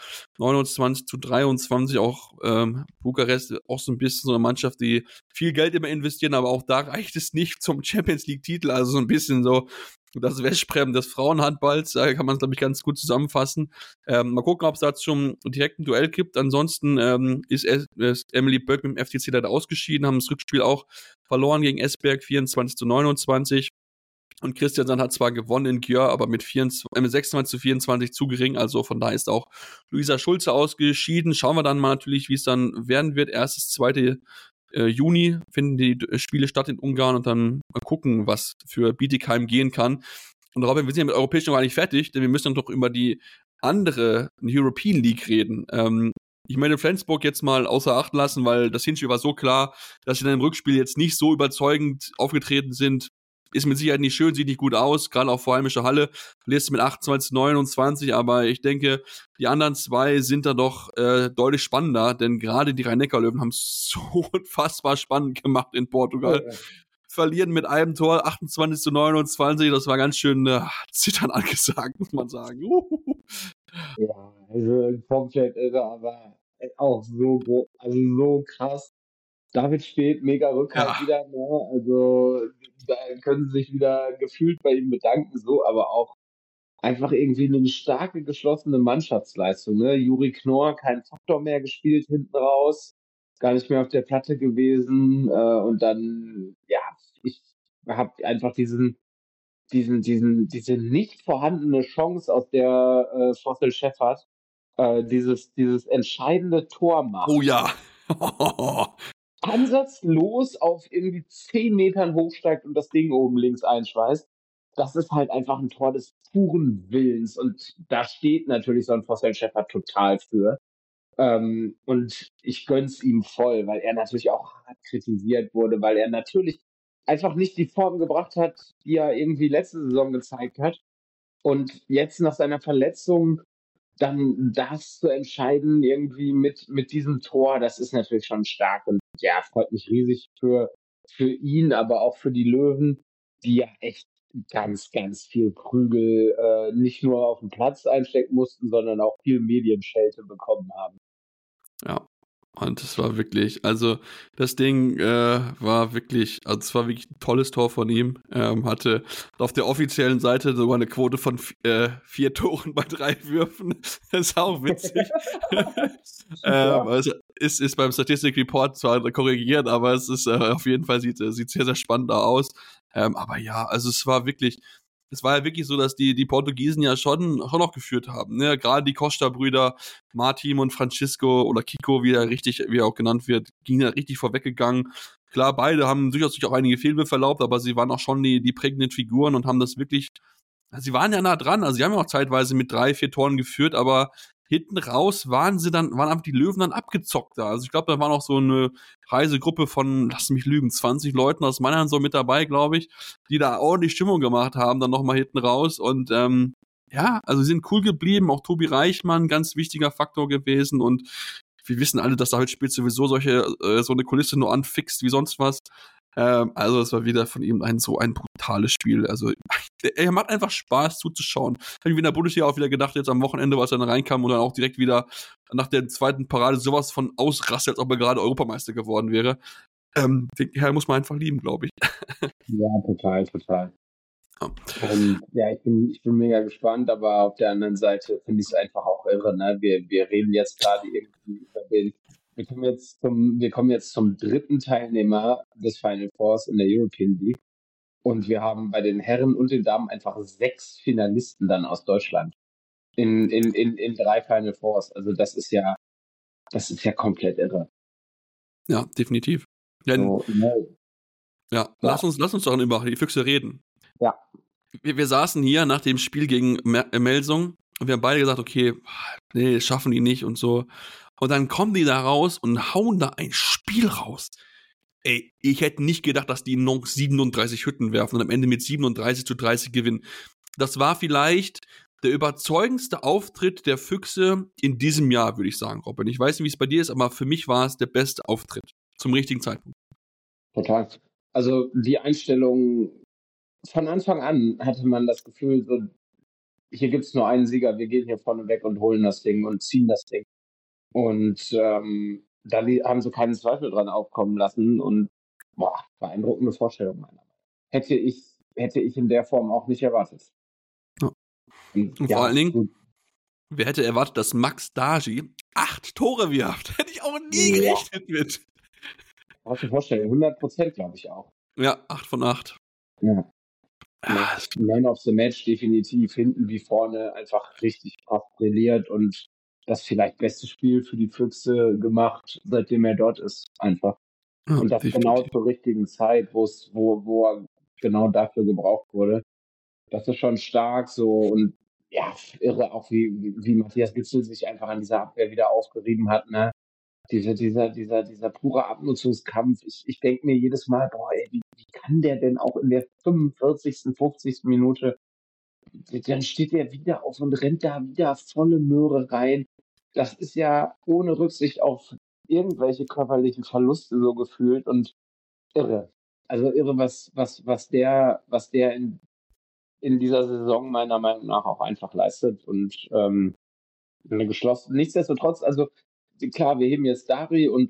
29:23, auch Bukarest auch so ein bisschen so eine Mannschaft, die viel Geld immer investieren, aber auch da reicht es nicht zum Champions-League-Titel, also so ein bisschen so das Westprem des Frauenhandballs, kann man es, glaube ich, ganz gut zusammenfassen. Mal gucken, ob es dazu schon direkt ein Duell gibt. Ansonsten ist Emily Böck mit dem FTC leider ausgeschieden, haben das Rückspiel auch verloren gegen Esbjerg, 24:29. Und Christian Sand hat zwar gewonnen in Györ, aber mit 26:24 zu gering. Also von daher ist auch Luisa Schulze ausgeschieden. Schauen wir dann mal natürlich, wie es dann werden wird. 1., 2. Juni finden die Spiele statt in Ungarn und dann mal gucken, was für Bietigheim gehen kann. Und Robin, wir sind ja mit Europäisch noch gar nicht fertig, denn wir müssen dann doch über die andere European League reden. Ich meine, Flensburg jetzt mal außer Acht lassen, weil das Hinspiel war so klar, dass sie dann im Rückspiel jetzt nicht so überzeugend aufgetreten sind. Ist mit Sicherheit nicht schön, sieht nicht gut aus, gerade auch vor heimischer Halle. Verlierst mit 28:29, aber ich denke, die anderen zwei sind da doch deutlich spannender, denn gerade die Rhein-Neckar-Löwen haben es so unfassbar spannend gemacht in Portugal. Ja. Verlieren mit einem Tor 28:29, das war ganz schön zittern angesagt, muss man sagen. Ja, also komplett irre, aber auch so krass. David Späth, mega Rückhalt wieder, ne? Also da können sie sich wieder gefühlt bei ihm bedanken, so, aber auch einfach irgendwie eine starke, geschlossene Mannschaftsleistung, ne? Juri Knorr, kein Faktor mehr gespielt hinten raus, gar nicht mehr auf der Platte gewesen, und dann, ja, ich habe einfach diese nicht vorhandene Chance, aus der Vossel Schäffert dieses entscheidende Tor macht. Oh ja. Ansatzlos auf irgendwie 10 Metern hochsteigt und das Ding oben links einschweißt. Das ist halt einfach ein Tor des puren Willens. Und da steht natürlich so ein Foster Shepard total für. Und ich gönn's ihm voll, weil er natürlich auch hart kritisiert wurde, weil er natürlich einfach nicht die Form gebracht hat, die er irgendwie letzte Saison gezeigt hat. Und jetzt nach seiner Verletzung dann das zu entscheiden irgendwie mit diesem Tor, das ist natürlich schon stark und ja, freut mich riesig für ihn, aber auch für die Löwen, die ja echt ganz, ganz viel Prügel nicht nur auf dem Platz einstecken mussten, sondern auch viel Medienschelte bekommen haben. Ja, und es war wirklich, also das Ding war wirklich, also es war wirklich ein tolles Tor von ihm. Hatte auf der offiziellen Seite sogar eine Quote von 4 Toren bei 3 Würfen. Das ist auch witzig. Also ist beim Statistic Report zwar korrigiert, aber es ist auf jeden Fall sieht sehr, sehr spannend da aus. Aber ja, also es war ja wirklich so, dass die Portugiesen ja schon noch geführt haben. Ne? Gerade die Costa-Brüder, Martin und Francisco oder Kiko, wie er auch genannt wird, ging ja richtig vorweggegangen. Klar, beide haben durchaus sich auch einige Fehlwürfe erlaubt, aber sie waren auch schon die prägenden Figuren und haben das wirklich, sie waren ja nah dran, also sie haben ja auch zeitweise mit 3, 4 Toren geführt, aber hinten raus waren einfach die Löwen dann abgezockter. Also ich glaube, da war noch so eine Reisegruppe von, lass mich lügen, 20 Leuten aus Mannheim so mit dabei, glaube ich, die da ordentlich Stimmung gemacht haben, dann nochmal hinten raus. Und ja, also sie sind cool geblieben. Auch Tobi Reichmann, ganz wichtiger Faktor gewesen. Und wir wissen alle, dass da heute spielt sowieso so eine Kulisse nur anfixt wie sonst was. Also es war wieder von ihm so ein brutales Spiel. Also er macht einfach Spaß zuzuschauen. Habe ich in der Bundesliga auch wieder gedacht, jetzt am Wochenende, als er dann reinkam und dann auch direkt wieder nach der zweiten Parade sowas von ausrastet, als ob er gerade Europameister geworden wäre. Den Herr muss man einfach lieben, glaube ich. Ja, total. Ja. Ja, ich bin mega gespannt, aber auf der anderen Seite finde ich es einfach auch irre. Ne? Wir reden jetzt gerade irgendwie über wir kommen jetzt zum dritten Teilnehmer des Final Fours in der European League. Und wir haben bei den Herren und den Damen einfach 6 Finalisten dann aus Deutschland in 3 Final Fours. Also das ist ja komplett irre. Ja, definitiv. Ja, So, ne? ja. Lass uns doch über die Füchse reden. Ja. Wir saßen hier nach dem Spiel gegen Melsung und wir haben beide gesagt, okay, nee, das schaffen die nicht und so. Und dann kommen die da raus und hauen da ein Spiel raus. Ey, ich hätte nicht gedacht, dass die noch 37 Hütten werfen und am Ende mit 37-30 gewinnen. Das war vielleicht der überzeugendste Auftritt der Füchse in diesem Jahr, würde ich sagen, Robin. Ich weiß nicht, wie es bei dir ist, aber für mich war es der beste Auftritt zum richtigen Zeitpunkt. Total. Also die Einstellung von Anfang an hatte man das Gefühl, so, hier gibt es nur einen Sieger, wir gehen hier vorne weg und holen das Ding und ziehen das Ding. Und da haben sie keinen Zweifel dran aufkommen lassen und beeindruckende Vorstellung meiner Meinung nach. Hätte ich in der Form auch nicht erwartet. Ja. Und vor allen Dingen, wer hätte erwartet, dass Max Dargy 8 Tore wirft? Hätte ich auch nie gerechnet mit. Hast du Vorstellung, 100%, glaube ich auch. Ja, 8 von 8. Ja. Man of the Match definitiv, hinten wie vorne einfach richtig krass brilliert und das vielleicht beste Spiel für die Füchse gemacht, seitdem er dort ist, einfach. Ja, und das definitiv. Genau zur richtigen Zeit, wo er genau dafür gebraucht wurde. Das ist schon stark so und ja, irre auch wie Matthias Gitzel sich einfach an dieser Abwehr wieder aufgerieben hat, ne? Dieser pure Abnutzungskampf. Ich denke mir jedes Mal, wie kann der denn auch in der 45., 50. Minute, dann steht der wieder auf und rennt da wieder volle Möhre rein. Das ist ja ohne Rücksicht auf irgendwelche körperlichen Verluste so gefühlt und irre. Also irre, was der in dieser Saison meiner Meinung nach auch einfach leistet und eine geschlossen. Nichtsdestotrotz, also klar, wir heben jetzt Dari und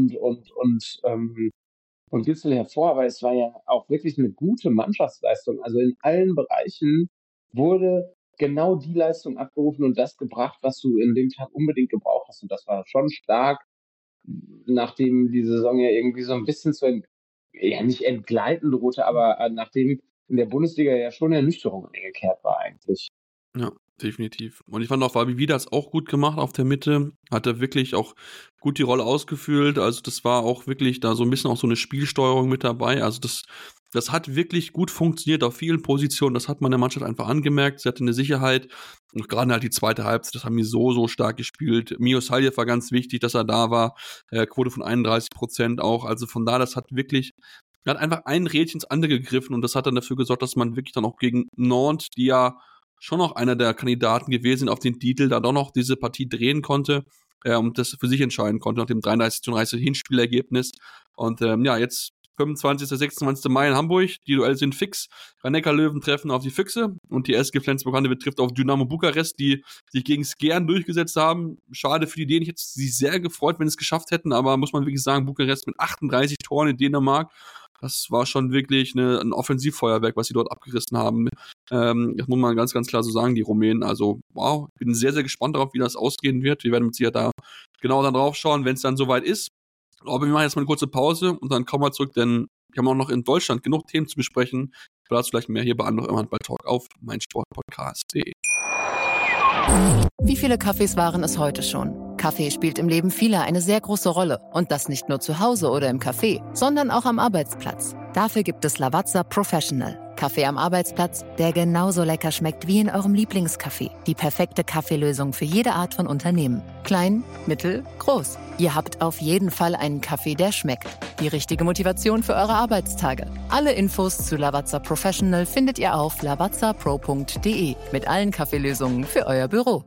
Gitzel hervor, aber es war ja auch wirklich eine gute Mannschaftsleistung. Also in allen Bereichen wurde genau die Leistung abgerufen und das gebracht, was du in dem Tag unbedingt gebraucht hast. Und das war schon stark, nachdem die Saison ja irgendwie so ein bisschen nicht entgleiten drohte, aber nachdem in der Bundesliga ja schon Ernüchterung eingekehrt war eigentlich. Ja, definitiv. Und ich fand auch Fabi das auch gut gemacht auf der Mitte. Hat er wirklich auch gut die Rolle ausgefüllt. Also das war auch wirklich da so ein bisschen auch so eine Spielsteuerung mit dabei. Also das hat wirklich gut funktioniert auf vielen Positionen. Das hat man der Mannschaft einfach angemerkt. Sie hatte eine Sicherheit. Und gerade halt die zweite Halbzeit, das haben die so stark gespielt. Mio Saljev war ganz wichtig, dass er da war. Quote von 31% auch. Also von da, das hat wirklich, er hat einfach ein Rädchen ins andere gegriffen und das hat dann dafür gesorgt, dass man wirklich dann auch gegen Nantes, die ja schon noch einer der Kandidaten gewesen sind auf den Titel, da doch noch diese Partie drehen konnte und das für sich entscheiden konnte nach dem 33:30 Hinspielergebnis. Und jetzt 25. 26. Mai in Hamburg, die Duelle sind fix. Rhein-Neckar-Löwen treffen auf die Füchse und die SG Flensburg-Handewitt trifft auf Dynamo Bukarest, die sich gegen Skjern durchgesetzt haben. Schade für die Dänen, ich hätte sie sehr gefreut, wenn sie es geschafft hätten, aber muss man wirklich sagen, Bukarest mit 38 Toren in Dänemark, das war schon wirklich ein Offensivfeuerwerk, was sie dort abgerissen haben. Das muss man ganz, ganz klar so sagen, die Rumänen. Also, wow, ich bin sehr, sehr gespannt darauf, wie das ausgehen wird. Wir werden mit Sicherheit da genau dann drauf schauen, wenn es dann soweit ist. Aber wir machen jetzt mal eine kurze Pause und dann kommen wir zurück, denn wir haben auch noch in Deutschland genug Themen zu besprechen. Dazu vielleicht mehr hier bei Anruf im Handball-Talk auf meinsportpodcast.de. Wie viele Kaffees waren es heute schon? Kaffee spielt im Leben vieler eine sehr große Rolle. Und das nicht nur zu Hause oder im Café, sondern auch am Arbeitsplatz. Dafür gibt es Lavazza Professional. Kaffee am Arbeitsplatz, der genauso lecker schmeckt wie in eurem Lieblingscafé. Die perfekte Kaffeelösung für jede Art von Unternehmen. Klein, mittel, groß. Ihr habt auf jeden Fall einen Kaffee, der schmeckt. Die richtige Motivation für eure Arbeitstage. Alle Infos zu Lavazza Professional findet ihr auf lavazzapro.de mit allen Kaffeelösungen für euer Büro.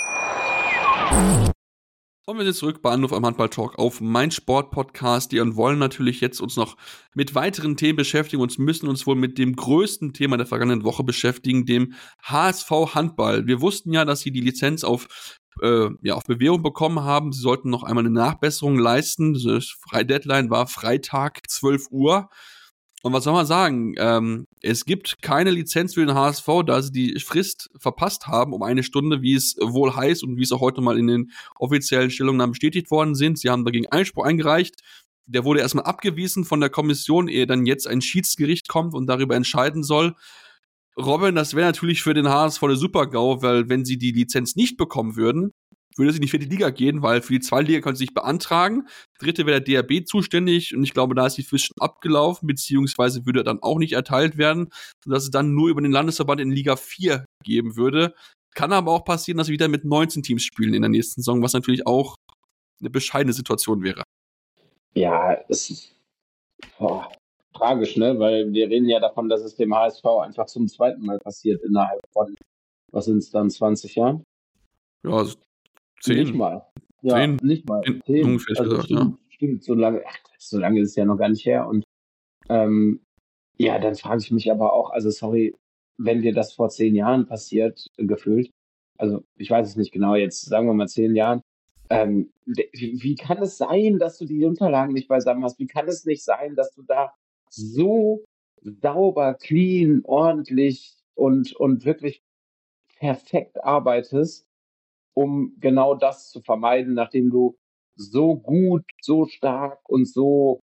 Und wir sind zurück bei Anruf am Handball-Talk auf meinsportpodcast.de und wollen natürlich jetzt uns noch mit weiteren Themen beschäftigen. Uns müssen uns wohl mit dem größten Thema der vergangenen Woche beschäftigen, dem HSV Handball. Wir wussten ja, dass sie die Lizenz auf Bewährung bekommen haben. Sie sollten noch einmal eine Nachbesserung leisten. Die Deadline war Freitag, 12 Uhr. Und was soll man sagen? Es gibt keine Lizenz für den HSV, da sie die Frist verpasst haben um 1 Stunde, wie es wohl heißt und wie es auch heute mal in den offiziellen Stellungnahmen bestätigt worden sind. Sie haben dagegen Einspruch eingereicht. Der wurde erstmal abgewiesen von der Kommission, ehe dann jetzt ein Schiedsgericht kommt und darüber entscheiden soll. Robin, das wäre natürlich für den HSV eine Super-GAU, weil wenn sie die Lizenz nicht bekommen würden, würde es in die 4. Liga gehen, weil für die 2. Liga können sie sich beantragen. 3. wäre der DRB zuständig und ich glaube, da ist die Frist schon abgelaufen, beziehungsweise würde dann auch nicht erteilt werden, sodass es dann nur über den Landesverband in Liga 4 geben würde. Kann aber auch passieren, dass wir wieder mit 19 Teams spielen in der nächsten Saison, was natürlich auch eine bescheidene Situation wäre. Ja, es ist tragisch, ne? Weil wir reden ja davon, dass es dem HSV einfach zum 2. Mal passiert innerhalb von, was sind es dann, 20 Jahren? Ja, also 10. Nicht mal. Ja, 10. nicht mal. 10. Ungefähr Also gesagt, stimmt, so lange ist es ja noch gar nicht her. Und dann frage ich mich aber auch, also sorry, wenn dir das vor 10 Jahren passiert, gefühlt, also ich weiß es nicht genau, jetzt sagen wir mal 10 Jahren, wie kann es sein, dass du die Unterlagen nicht beisammen hast? Wie kann es nicht sein, dass du da so sauber, clean, ordentlich und wirklich perfekt arbeitest, um genau das zu vermeiden, nachdem du so gut, so stark und so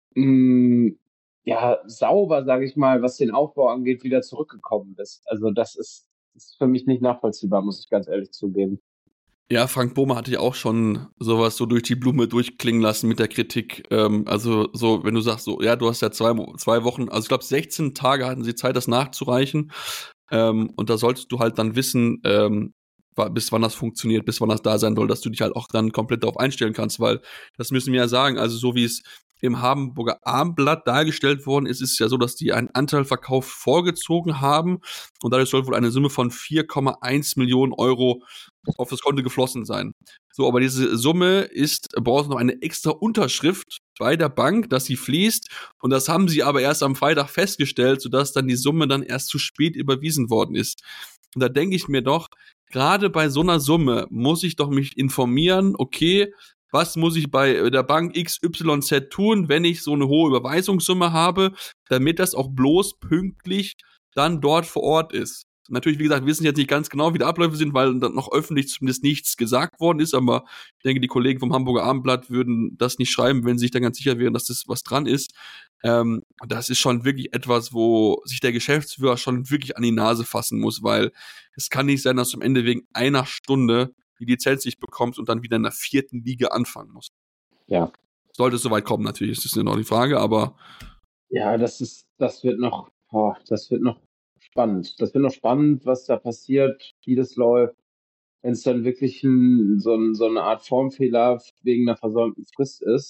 sauber, sage ich mal, was den Aufbau angeht, wieder zurückgekommen bist. Also das ist für mich nicht nachvollziehbar, muss ich ganz ehrlich zugeben. Ja, Frank Bohme hatte ja auch schon sowas so durch die Blume durchklingen lassen mit der Kritik. Also so, wenn du sagst, so, ja, du hast ja 2 Wochen, also ich glaube 16 Tage hatten sie Zeit, das nachzureichen. Und da solltest du halt dann wissen, bis wann das funktioniert, bis wann das da sein soll, dass du dich halt auch dann komplett darauf einstellen kannst, weil das müssen wir ja sagen, also so wie es im Hamburger Abendblatt dargestellt worden ist, ist es ja so, dass die einen Anteilverkauf vorgezogen haben und dadurch soll wohl eine Summe von 4,1 Millionen Euro auf das Konto geflossen sein. So, aber diese Summe braucht noch eine extra Unterschrift bei der Bank, dass sie fließt und das haben sie aber erst am Freitag festgestellt, sodass dann die Summe dann erst zu spät überwiesen worden ist. Und da denke ich mir doch, gerade bei so einer Summe muss ich doch mich informieren, okay, was muss ich bei der Bank XYZ tun, wenn ich so eine hohe Überweisungssumme habe, damit das auch bloß pünktlich dann dort vor Ort ist. Natürlich, wie gesagt, wir wissen jetzt nicht ganz genau, wie die Abläufe sind, weil dann noch öffentlich zumindest nichts gesagt worden ist, aber ich denke, die Kollegen vom Hamburger Abendblatt würden das nicht schreiben, wenn sie sich dann ganz sicher wären, dass das was dran ist. Das ist schon wirklich etwas, wo sich der Geschäftsführer schon wirklich an die Nase fassen muss, weil es kann nicht sein, dass du am Ende wegen einer Stunde die Lizenz nicht bekommst und dann wieder in der 4. Liga anfangen musst. Ja. Sollte es soweit kommen, natürlich, das ist noch die Frage, aber Ja, das wird noch spannend. Das wird noch spannend, was da passiert, wie das läuft. Wenn es dann wirklich so eine Art Formfehler wegen einer versäumten Frist ist,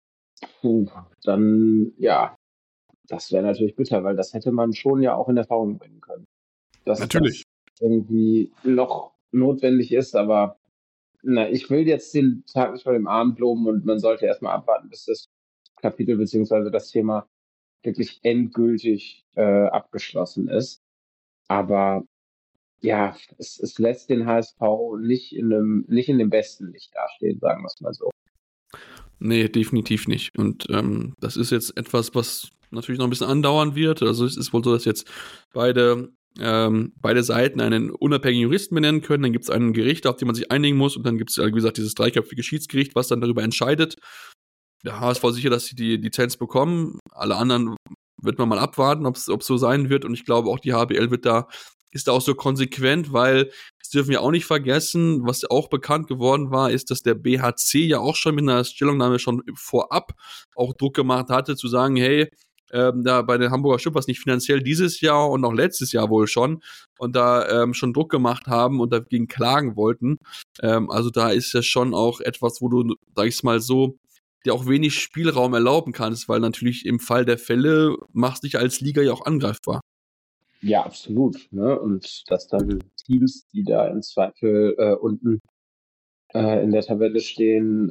dann, ja, das wäre natürlich bitter, weil das hätte man schon ja auch in Erfahrung bringen können. Dass natürlich. das irgendwie noch notwendig ist, aber ich will jetzt den Tag nicht vor dem Abend loben und man sollte erstmal abwarten, bis das Kapitel bzw. das Thema wirklich endgültig abgeschlossen ist. Aber ja, es lässt den HSV nicht in dem besten Licht dastehen, sagen wir es mal so. Nee, definitiv nicht. Und das ist jetzt etwas, was natürlich noch ein bisschen andauern wird. Also es ist wohl so, dass jetzt beide Seiten einen unabhängigen Juristen benennen können. Dann gibt es einen Gericht, auf den man sich einigen muss. Und dann gibt es, wie gesagt, dieses dreiköpfige Schiedsgericht, was dann darüber entscheidet. Der HSV sicher, dass sie die Lizenz bekommen. Alle anderen wird man mal abwarten, ob es so sein wird. Und ich glaube, auch die HBL ist da auch so konsequent, weil das dürfen wir auch nicht vergessen, was auch bekannt geworden war, ist, dass der BHC ja auch schon mit einer Stellungnahme schon vorab auch Druck gemacht hatte, zu sagen, hey, da bei den Hamburger Schippers nicht finanziell dieses Jahr und auch letztes Jahr wohl schon und da schon Druck gemacht haben und dagegen klagen wollten. Also da ist ja schon auch etwas, wo du, sag ich's mal so, dir auch wenig Spielraum erlauben kannst, weil natürlich im Fall der Fälle machst dich als Liga ja auch angreifbar. Ja, absolut. Ne? Und dass dann Teams, die da im Zweifel unten in der Tabelle stehen,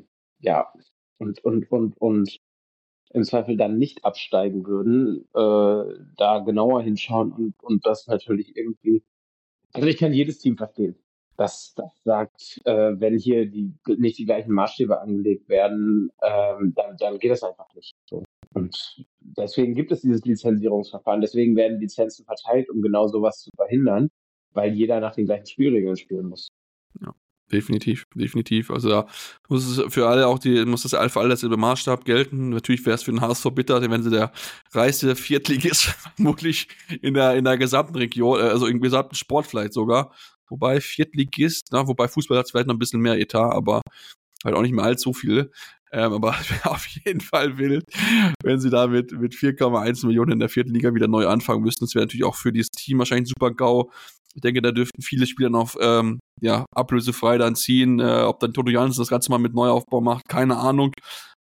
und im Zweifel dann nicht absteigen würden, da genauer hinschauen und das natürlich irgendwie. Also ich kann jedes Team verstehen, das sagt, wenn hier nicht die gleichen Maßstäbe angelegt werden, dann geht das einfach nicht. So. Und deswegen gibt es dieses Lizenzierungsverfahren, deswegen werden Lizenzen verteilt, um genau sowas zu verhindern, weil jeder nach den gleichen Spielregeln spielen muss. Ja. Definitiv. Also da muss es für alle auch muss das für alle dasselbe Maßstab gelten. Natürlich wäre es für den HSV bitter, wenn sie der reichste Viertligist vermutlich in der gesamten Region, also im gesamten Sport vielleicht sogar. Wobei Viertligist, wobei Fußball hat vielleicht noch ein bisschen mehr Etat, aber halt auch nicht mehr allzu viel. Aber es wäre auf jeden Fall wild, wenn sie da mit 4,1 Millionen in der 4. Liga wieder neu anfangen müssten. Das wäre natürlich auch für dieses Team wahrscheinlich ein super GAU. Ich denke, da dürften viele Spieler noch ablösefrei dann ziehen. Ob dann Toto Jansen das Ganze mal mit Neuaufbau macht, keine Ahnung.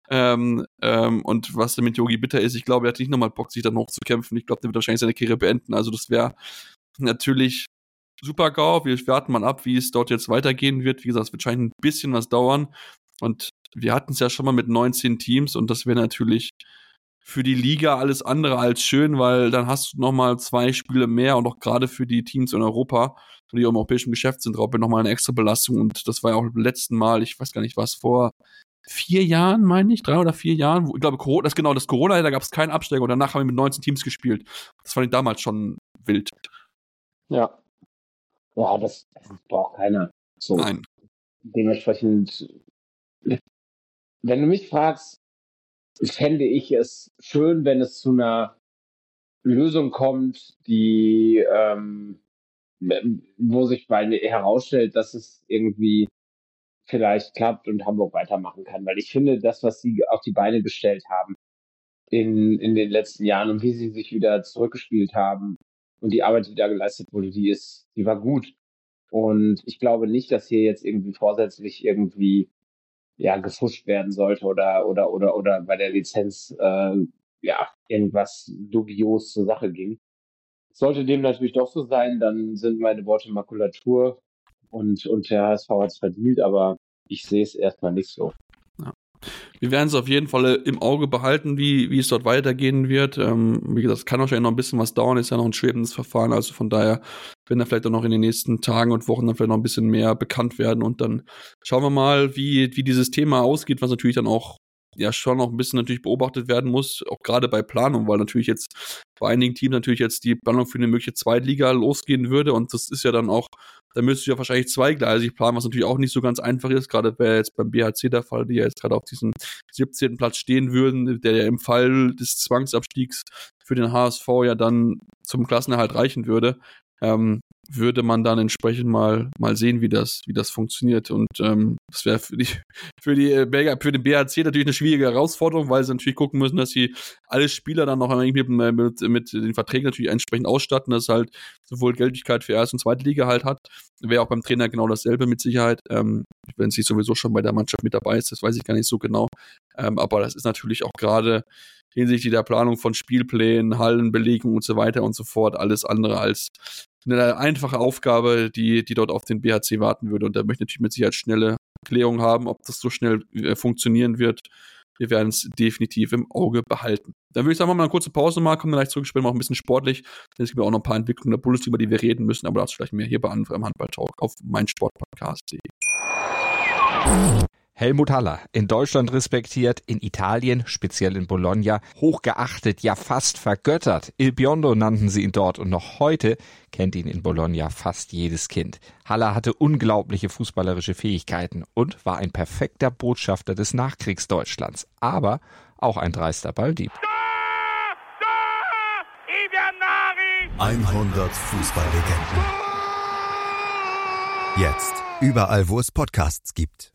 Und was mit Yogi Bitter ist, ich glaube, er hat nicht nochmal Bock, sich dann hochzukämpfen. Ich glaube, der wird wahrscheinlich seine Karriere beenden. Also das wäre natürlich super GAU. Wir warten mal ab, wie es dort jetzt weitergehen wird. Wie gesagt, es wird wahrscheinlich ein bisschen was dauern. Und wir hatten es ja schon mal mit 19 Teams und das wäre natürlich für die Liga alles andere als schön, weil dann hast du nochmal 2 Spiele mehr und auch gerade für die Teams in Europa, die auch im europäischen Geschäft sind, drauf nochmal eine extra Belastung und das war ja auch beim letzten Mal, ich weiß gar nicht was, vor 4 Jahren, meine ich, 3 oder 4 Jahren, ich glaube, das Corona, da gab es keinen Absteiger und danach haben wir mit 19 Teams gespielt. Das fand ich damals schon wild. Ja, das braucht keiner. So. Nein. Dementsprechend, wenn du mich fragst, fände ich es schön, wenn es zu einer Lösung kommt, die, wo sich herausstellt, dass es irgendwie vielleicht klappt und Hamburg weitermachen kann. Weil ich finde, das, was sie auf die Beine gestellt haben in den letzten Jahren und wie sie sich wieder zurückgespielt haben und die Arbeit, die da geleistet wurde, die war gut. Und ich glaube nicht, dass hier jetzt irgendwie vorsätzlich irgendwie gefuscht werden sollte oder bei der Lizenz irgendwas dubios zur Sache ging. Sollte dem natürlich doch so sein, dann sind meine Worte Makulatur und der HSV hat es verdient, aber ich sehe es erstmal nicht so. Ja. Wir werden es auf jeden Fall im Auge behalten, wie es dort weitergehen wird. Wie gesagt, es kann wahrscheinlich noch ein bisschen was dauern, ist ja noch ein schwebendes Verfahren, also von daher werden da vielleicht auch noch in den nächsten Tagen und Wochen dann vielleicht noch ein bisschen mehr bekannt werden und dann schauen wir mal, wie dieses Thema ausgeht, was natürlich dann auch ja schon noch ein bisschen natürlich beobachtet werden muss, auch gerade bei Planung, weil natürlich jetzt bei einigen Teams natürlich jetzt die Planung für eine mögliche Zweitliga losgehen würde und das ist ja dann auch, da müsstest du ja wahrscheinlich zweigleisig planen, was natürlich auch nicht so ganz einfach ist, gerade wäre jetzt beim BHC der Fall, die ja jetzt gerade auf diesem 17. Platz stehen würden, der ja im Fall des Zwangsabstiegs für den HSV ja dann zum Klassenerhalt reichen würde, würde man dann entsprechend mal sehen, wie das funktioniert. Und das wäre für den BHC natürlich eine schwierige Herausforderung, weil sie natürlich gucken müssen, dass sie alle Spieler dann noch irgendwie mit den Verträgen natürlich entsprechend ausstatten, dass halt sowohl Geldigkeit für Erste und Zweite Liga halt hat. Wäre auch beim Trainer genau dasselbe mit Sicherheit. Wenn sie sowieso schon bei der Mannschaft mit dabei ist, das weiß ich gar nicht so genau. Aber das ist natürlich auch gerade hinsichtlich der Planung von Spielplänen, Hallenbelegung und so weiter und so fort alles andere als eine einfache Aufgabe, die dort auf den BHC warten würde. Und da möchte ich natürlich mit Sicherheit schnelle Klärung haben, ob das so schnell funktionieren wird. Wir werden es definitiv im Auge behalten. Dann würde ich sagen, machen wir mal eine kurze Pause mal, kommen dann gleich zurück, spielen wir auch ein bisschen sportlich. Denn es gibt ja auch noch ein paar Entwicklungen der Bundesliga, über die wir reden müssen, aber dazu vielleicht mehr hier bei Anfang im Handball-Talk auf meinsportpodcast.de. Helmut Haller, in Deutschland respektiert, in Italien, speziell in Bologna, hochgeachtet, ja fast vergöttert. Il Biondo nannten sie ihn dort und noch heute kennt ihn in Bologna fast jedes Kind. Haller hatte unglaubliche fußballerische Fähigkeiten und war ein perfekter Botschafter des Nachkriegsdeutschlands, aber auch ein dreister Balldieb. 100 Fußballlegenden. Jetzt überall, wo es Podcasts gibt.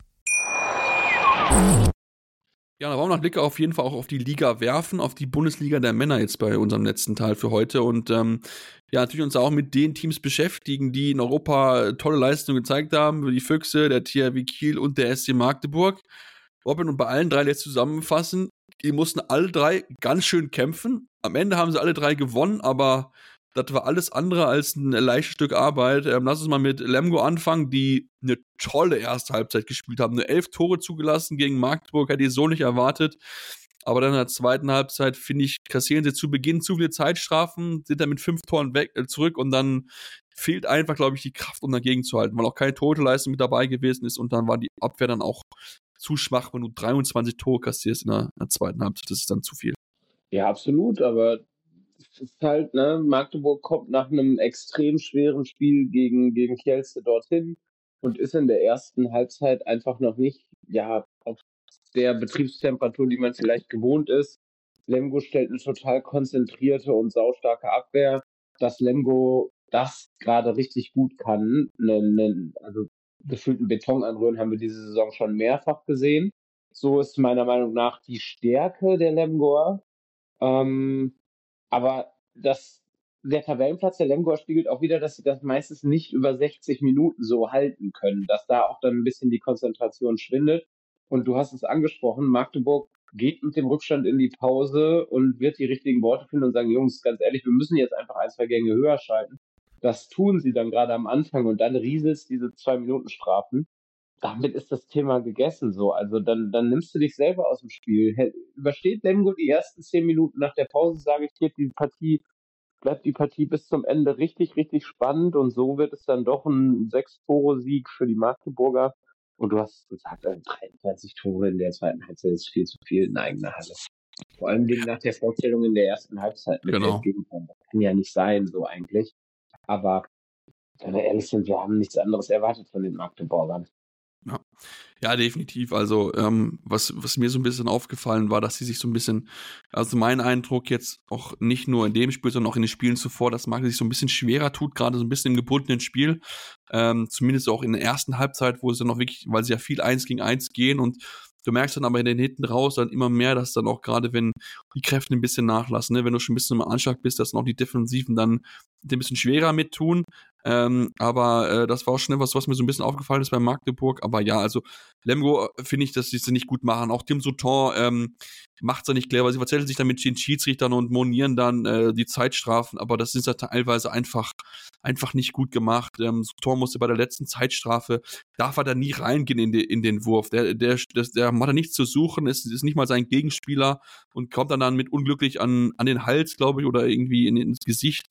Ja, da wollen wir noch einen Blick auf jeden Fall auch auf die Liga werfen, auf die Bundesliga der Männer jetzt bei unserem letzten Teil für heute und ja, natürlich uns auch mit den Teams beschäftigen, die in Europa tolle Leistungen gezeigt haben, die Füchse, der THW Kiel und der SC Magdeburg. Robin, und bei allen drei jetzt zusammenfassen, die mussten alle drei ganz schön kämpfen. Am Ende haben sie alle drei gewonnen, aber das war alles andere als ein leichtes Stück Arbeit. Lass uns mal mit Lemgo anfangen, die eine tolle erste Halbzeit gespielt haben. Nur 11 Tore zugelassen gegen Magdeburg, hätte ich so nicht erwartet. Aber dann in der zweiten Halbzeit, finde ich, kassieren sie zu Beginn zu viele Zeitstrafen, sind dann mit 5 Toren zurück und dann fehlt einfach, glaube ich, die Kraft, um dagegen zu halten, weil auch keine Torleistung mit dabei gewesen ist und dann war die Abwehr dann auch zu schwach, wenn du 23 Tore kassierst in der zweiten Halbzeit. Das ist dann zu viel. Ja, absolut, aber es ist halt, ne, Magdeburg kommt nach einem extrem schweren Spiel gegen Kielce dorthin und ist in der ersten Halbzeit einfach noch nicht, ja, auf der Betriebstemperatur, die man vielleicht gewohnt ist. Lemgo stellt eine total konzentrierte und saustarke Abwehr. Dass Lemgo das gerade richtig gut kann, also gefühlten Beton anrühren, haben wir diese Saison schon mehrfach gesehen. So ist meiner Meinung nach die Stärke der Lemgoer. Aber der Tabellenplatz der Lemgoer spiegelt auch wieder, dass sie das meistens nicht über 60 Minuten so halten können, dass da auch dann ein bisschen die Konzentration schwindet. Und du hast es angesprochen, Magdeburg geht mit dem Rückstand in die Pause und wird die richtigen Worte finden und sagen, Jungs, ganz ehrlich, wir müssen jetzt einfach 1-2 Gänge höher schalten. Das tun sie dann gerade am Anfang und dann rieselst diese 2-Minuten-Strafen. Damit ist das Thema gegessen so. Also dann nimmst du dich selber aus dem Spiel. Übersteht Lemgo die ersten 10 Minuten nach der Pause, sage ich dir, bleibt die Partie bis zum Ende richtig, richtig spannend und so wird es dann doch ein 6-Tore-Sieg für die Magdeburger. Und du hast gesagt, 23 Tore in der zweiten Halbzeit ist viel zu viel in eigener Halle. Vor allem nach der Vorstellung in der ersten Halbzeit mit dem Gegenteil. Das kann ja nicht sein, so eigentlich. Aber wenn wir ehrlich sind, wir haben nichts anderes erwartet von den Magdeburgern. Ja, definitiv. Also, was mir so ein bisschen aufgefallen war, dass sie sich so ein bisschen, also mein Eindruck jetzt auch nicht nur in dem Spiel, sondern auch in den Spielen zuvor, dass Magdeburg sich so ein bisschen schwerer tut, gerade so ein bisschen im gebundenen Spiel. Zumindest auch in der ersten Halbzeit, wo sie noch wirklich, weil sie ja viel 1 gegen 1 gehen und du merkst dann aber in den hinten raus dann immer mehr, dass dann auch gerade, wenn die Kräfte ein bisschen nachlassen, ne, wenn du schon ein bisschen im Anschlag bist, dass dann auch die Defensiven dann ein bisschen schwerer mittun. Aber das war auch schon etwas, was mir so ein bisschen aufgefallen ist bei Magdeburg. Aber ja, also Lemgo finde ich, dass sie es nicht gut machen. Auch Tim Souton macht es ja nicht clever. Sie verzetteln sich dann mit den Schiedsrichtern und monieren dann die Zeitstrafen. Aber das ist ja teilweise einfach nicht gut gemacht. Souton musste bei der letzten Zeitstrafe, darf er da nie reingehen in den Wurf. Der hat da nichts zu suchen, ist nicht mal sein Gegenspieler und kommt dann mit unglücklich an den Hals, glaube ich, oder irgendwie ins Gesicht.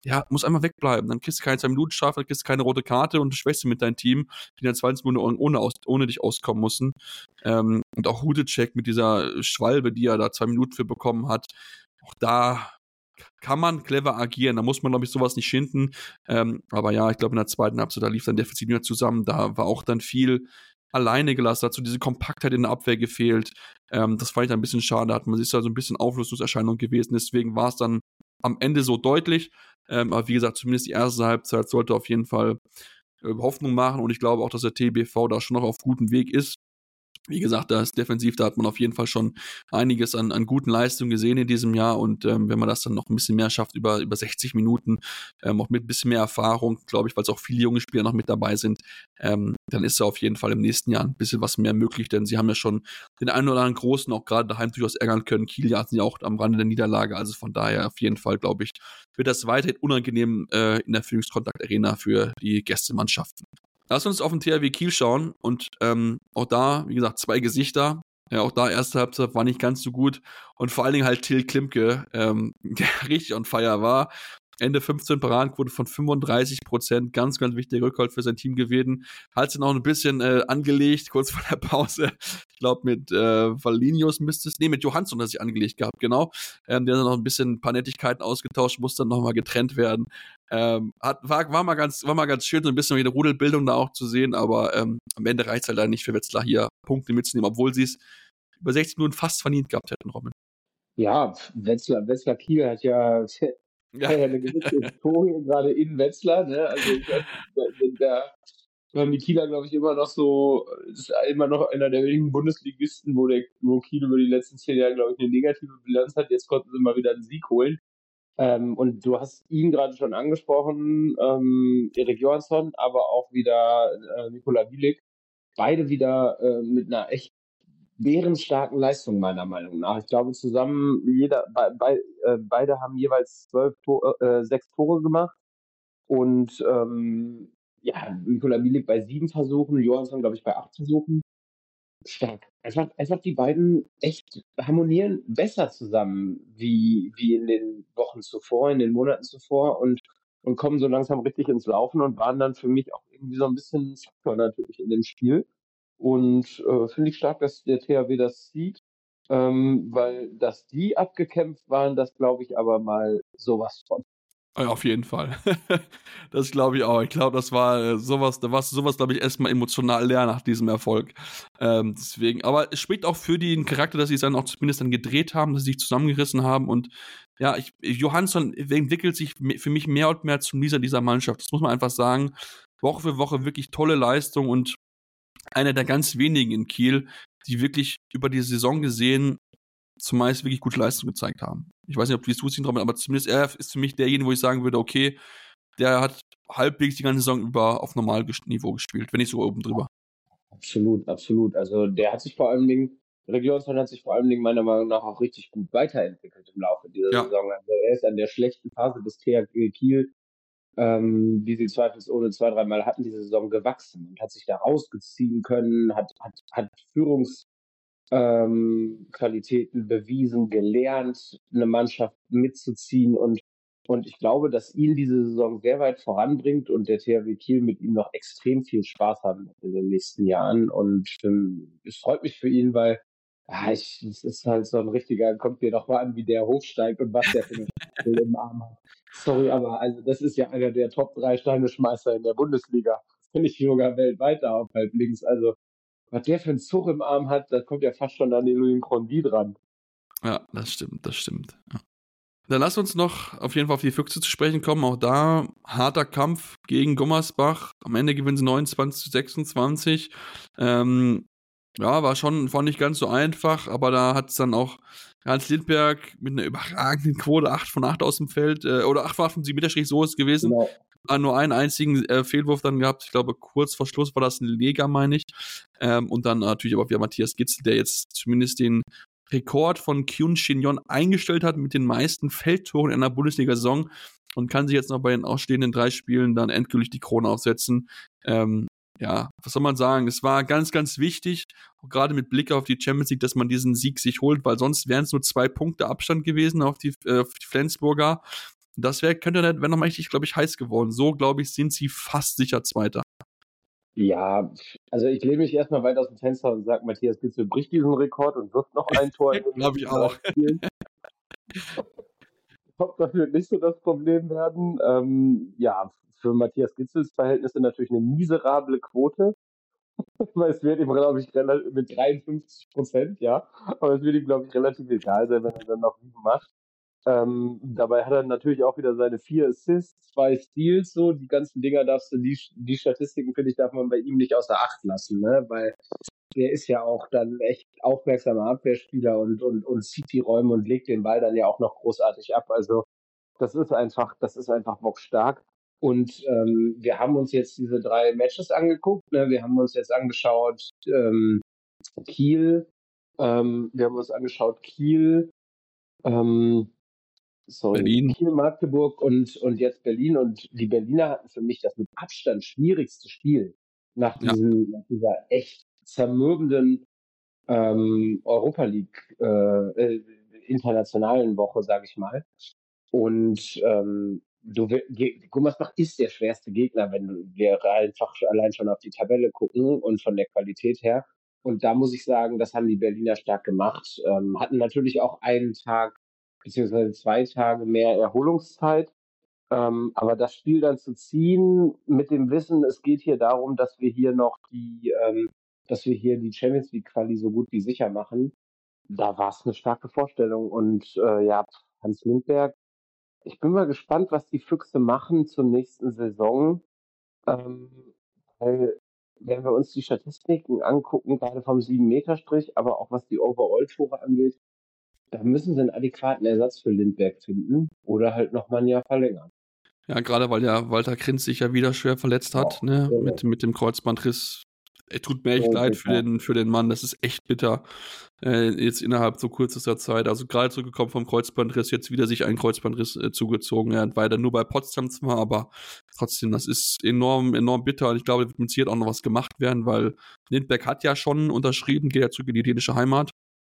ja, muss einfach wegbleiben. Dann kriegst du keine 2 Minuten Strafe, dann kriegst du keine rote Karte und du schwächst mit deinem Team, die in der 20 Minuten ohne dich auskommen mussten. Und auch Hudecek mit dieser Schwalbe, die er da 2 Minuten für bekommen hat, auch da kann man clever agieren, da muss man, glaube ich, sowas nicht schinden. Aber ja, ich glaube, in der zweiten Halbzeit, da lief dann defensiv nicht mehr zusammen, da war auch dann viel alleine gelassen, dazu diese Kompaktheit in der Abwehr gefehlt. Das fand ich dann ein bisschen schade, hat man sich da so ein bisschen Auflösungserscheinung gewesen, deswegen war es dann am Ende so deutlich. Aber wie gesagt, zumindest die erste Halbzeit sollte auf jeden Fall Hoffnung machen und ich glaube auch, dass der TBV da schon noch auf gutem Weg ist. Wie gesagt, da ist defensiv, da hat man auf jeden Fall schon einiges an guten Leistungen gesehen in diesem Jahr und wenn man das dann noch ein bisschen mehr schafft, über 60 Minuten, auch mit ein bisschen mehr Erfahrung, glaube ich, weil es auch viele junge Spieler noch mit dabei sind, dann ist da auf jeden Fall im nächsten Jahr ein bisschen was mehr möglich, denn sie haben ja schon den einen oder anderen Großen auch gerade daheim durchaus ärgern können. Kiel hatten ja auch am Rande der Niederlage, also von daher auf jeden Fall, glaube ich, wird das weiterhin unangenehm in der Führungskontakt-Arena für die Gästemannschaften. Lass uns auf den THW Kiel schauen und auch da, wie gesagt, 2 Gesichter. Ja, auch da erste Halbzeit war nicht ganz so gut und vor allen Dingen halt Till Klimke, der richtig on fire war. Ende 15 Paradenquote von 35%, ganz, ganz wichtiger Rückhalt für sein Team gewesen. Hat sich noch ein bisschen angelegt, kurz vor der Pause. Ich glaube, mit Valinius mit Johansson hat sich angelegt gehabt, genau. Der hat noch ein bisschen ein paar Nettigkeiten ausgetauscht, muss dann nochmal getrennt werden. War mal ganz schön, so ein bisschen wieder Rudelbildung da auch zu sehen, aber am Ende reicht es halt nicht für Wetzlar hier Punkte mitzunehmen, obwohl sie es über 60 Minuten fast verdient gehabt hätten, Robin. Ja, Wetzlar Kiel hat ja eine gewisse Historie, gerade in Wetzlar, ne? Also da haben die Kieler, glaube ich, immer noch einer der wenigen Bundesligisten, wo Kiel über die letzten 10 Jahre, glaube ich, eine negative Bilanz hat. Jetzt konnten sie mal wieder einen Sieg holen. Und du hast ihn gerade schon angesprochen, Erik Johansson, aber auch wieder Nikola Bielik. Beide wieder mit einer echt bärenstarken Leistung, meiner Meinung nach. Ich glaube, zusammen beide haben jeweils 6 Tore gemacht. Und Nikola Bielik bei 7 Versuchen, Johansson, glaube ich, bei 8 Versuchen. Stark. Einfach die beiden echt harmonieren besser zusammen, wie in den Wochen zuvor, in den Monaten zuvor und kommen so langsam richtig ins Laufen und waren dann für mich auch irgendwie so ein bisschen Faktor natürlich in dem Spiel. Und finde ich stark, dass der THW das sieht, weil dass die abgekämpft waren, das glaube ich aber mal sowas von. Ja, auf jeden Fall. Das glaube ich auch. Ich glaube, das war sowas, glaube ich, erstmal emotional leer nach diesem Erfolg. Deswegen, aber es spricht auch für den Charakter, dass sie es dann auch zumindest dann gedreht haben, dass sie sich zusammengerissen haben und ja, Johansson entwickelt sich für mich mehr und mehr zum Leader dieser Mannschaft. Das muss man einfach sagen. Woche für Woche wirklich tolle Leistung und einer der ganz wenigen in Kiel, die wirklich über die Saison gesehen zumeist wirklich gute Leistung gezeigt haben. Ich weiß nicht, ob du es siehst, aber zumindest er ist für mich derjenige, wo ich sagen würde, okay, der hat halbwegs die ganze Saison über auf Normalniveau gespielt, wenn nicht sogar oben drüber. Absolut. Also der hat sich vor allen Dingen, Regionsson hat sich vor allen Dingen meiner Meinung nach auch richtig gut weiterentwickelt im Laufe dieser Saison. Also er ist an der schlechten Phase des THW Kiel, die sie zweifelsohne 2-3 Mal hatten, diese Saison gewachsen und hat sich da rausgeziehen können, hat Qualitäten bewiesen, gelernt, eine Mannschaft mitzuziehen und ich glaube, dass ihn diese Saison sehr weit voranbringt und der THW Kiel mit ihm noch extrem viel Spaß haben wird in den nächsten Jahren und es freut mich für ihn, weil es ist halt so ein richtiger, kommt dir doch mal an, wie der hochsteigt und was der für eine Stachel im Arm hat. Sorry, aber also das ist ja einer der Top 3 Steineschmeißer in der Bundesliga. Wenn nicht sogar weltweit da auf halb links. Also was der für einen Zug im Arm hat, das kommt ja fast schon an den Louis Crondi dran. Ja, das stimmt. Ja. Dann lass uns noch auf jeden Fall auf die Füchse zu sprechen kommen. Auch da harter Kampf gegen Gummersbach. Am Ende gewinnen sie 29-26. War nicht ganz so einfach, aber da hat es dann auch Hans Lindberg mit einer überragenden Quote 8 von 8 aus dem Feld, oder 8 von 8 von 7 Meter, so ist es gewesen. Genau. Nur einen einzigen Fehlwurf dann gehabt. Ich glaube, kurz vor Schluss war das ein Lega, meine ich. Und dann natürlich aber wieder Matthias Gitzel, der jetzt zumindest den Rekord von Kyun Shin-yeon eingestellt hat mit den meisten Feldtoren in einer Bundesliga-Saison und kann sich jetzt noch bei den ausstehenden 3 Spielen dann endgültig die Krone aufsetzen. Was soll man sagen? Es war ganz, ganz wichtig, gerade mit Blick auf die Champions League, dass man diesen Sieg sich holt, weil sonst wären es nur 2 Punkte Abstand gewesen auf die Flensburger. Das könnte nochmal richtig, glaube ich, heiß geworden. So, glaube ich, sind sie fast sicher Zweiter. Ja, also ich lehne mich erstmal weit aus dem Fenster und sage, Matthias Gitzel bricht diesen Rekord und wirft noch ein Tor in den Glaube ich auch. Spielen. Ich hoffe, das wird nicht so das Problem werden. Ja, für Matthias Gitzels Verhältnisse natürlich eine miserable Quote. Weil es wird ihm, glaube ich, mit 53%, ja. Aber es wird ihm, glaube ich, relativ egal sein, wenn er dann noch 7 macht. Dabei hat er natürlich auch wieder seine 4 Assists, 2 Steals, so. Die ganzen Dinger die Statistiken, finde ich, darf man bei ihm nicht außer Acht lassen, ne? Weil der ist ja auch dann echt aufmerksamer Abwehrspieler und zieht die Räume und legt den Ball dann ja auch noch großartig ab. Also, das ist einfach bockstark. Und wir haben uns jetzt diese 3 Matches angeguckt, ne? Wir haben uns jetzt angeschaut, Kiel, Berlin. Kiel, Magdeburg und jetzt Berlin. Und die Berliner hatten für mich das mit Abstand schwierigste Spiel nach dieser echt zermürbenden Europa League internationalen Woche, sage ich mal. Und Gummersbach ist der schwerste Gegner, wenn wir einfach allein schon auf die Tabelle gucken und von der Qualität her. Und da muss ich sagen, das haben die Berliner stark gemacht. Hatten natürlich auch einen Tag beziehungsweise 2 Tage mehr Erholungszeit. Aber das Spiel dann zu ziehen mit dem Wissen, es geht hier darum, dass wir hier die Champions League Quali so gut wie sicher machen, da war es eine starke Vorstellung. Und ja, Hans Lindberg, ich bin mal gespannt, was die Füchse machen zur nächsten Saison. Weil, wenn wir uns die Statistiken angucken, gerade vom 7-Meter-Strich, aber auch was die Overall-Tore angeht, da müssen sie einen adäquaten Ersatz für Lindberg finden oder halt nochmal ein Jahr verlängern. Ja, gerade weil ja Walter Krinz sich ja wieder schwer verletzt hat, ne? Mit dem Kreuzbandriss. Tut mir echt leid für den Mann, das ist echt bitter. Jetzt innerhalb so kürzester Zeit, also gerade zurückgekommen vom Kreuzbandriss, jetzt wieder sich einen Kreuzbandriss zugezogen. Er hat weiter nur bei Potsdam zwar, aber trotzdem, das ist enorm, enorm bitter. Und ich glaube, da wird mit Sicherheit auch noch was gemacht werden, weil Lindberg hat ja schon unterschrieben, geht ja zurück in die dänische Heimat.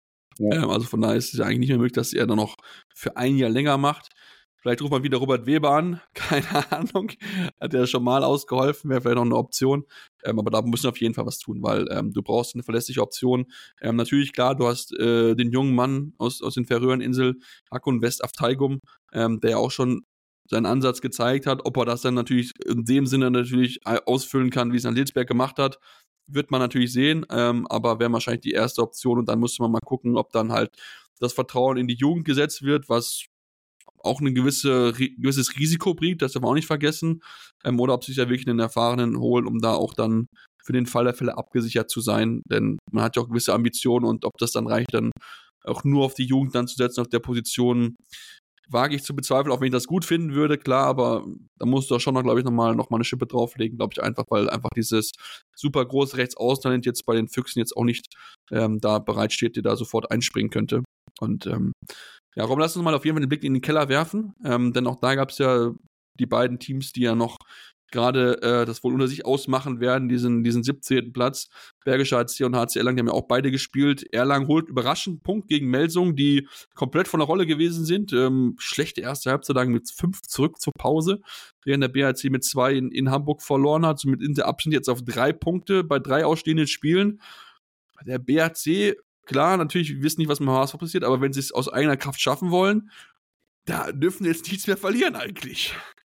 Ja. Also von daher ist es ja eigentlich nicht mehr möglich, dass er dann noch für ein Jahr länger macht. Vielleicht ruft man wieder Robert Weber an, keine Ahnung, hat er schon mal ausgeholfen, wäre vielleicht noch eine Option, aber da müssen wir auf jeden Fall was tun, weil du brauchst eine verlässliche Option. Natürlich, klar, du hast den jungen Mann aus den Färöerinseln, Hakun West Aftaigum, der ja auch schon seinen Ansatz gezeigt hat, ob er das dann natürlich in dem Sinne natürlich ausfüllen kann, wie es an Lidsberg gemacht hat, wird man natürlich sehen, aber wäre wahrscheinlich die erste Option und dann müsste man mal gucken, ob dann halt das Vertrauen in die Jugend gesetzt wird, was auch ein gewisses Risiko bringt, das darf man auch nicht vergessen, oder ob sich da wirklich einen Erfahrenen holen, um da auch dann für den Fall der Fälle abgesichert zu sein, denn man hat ja auch gewisse Ambitionen und ob das dann reicht, dann auch nur auf die Jugend dann zu setzen, auf der Position, wage ich zu bezweifeln, auch wenn ich das gut finden würde, klar, aber da musst du auch schon noch, glaube ich, nochmal eine Schippe drauflegen, glaube ich, einfach, weil einfach dieses super große Rechtsaußentalent jetzt bei den Füchsen jetzt auch nicht da bereitsteht, der da sofort einspringen könnte. Und ja, Rob, lass uns mal auf jeden Fall den Blick in den Keller werfen, denn auch da gab es ja die beiden Teams, die ja noch gerade das wohl unter sich ausmachen werden, diesen 17. Platz. Bergischer HC und HC Erlangen, die haben ja auch beide gespielt. Erlangen holt überraschend einen Punkt gegen Melsung, die komplett von der Rolle gewesen sind. Schlechte erste Halbzeit mit 5 zurück zur Pause, während der BHC mit 2 in Hamburg verloren hat, somit in der Abstand jetzt auf 3 Punkte bei 3 ausstehenden Spielen. Der BHC, klar, natürlich, wir wissen nicht, was mit HSV passiert, aber wenn sie es aus eigener Kraft schaffen wollen, da dürfen sie jetzt nichts mehr verlieren eigentlich.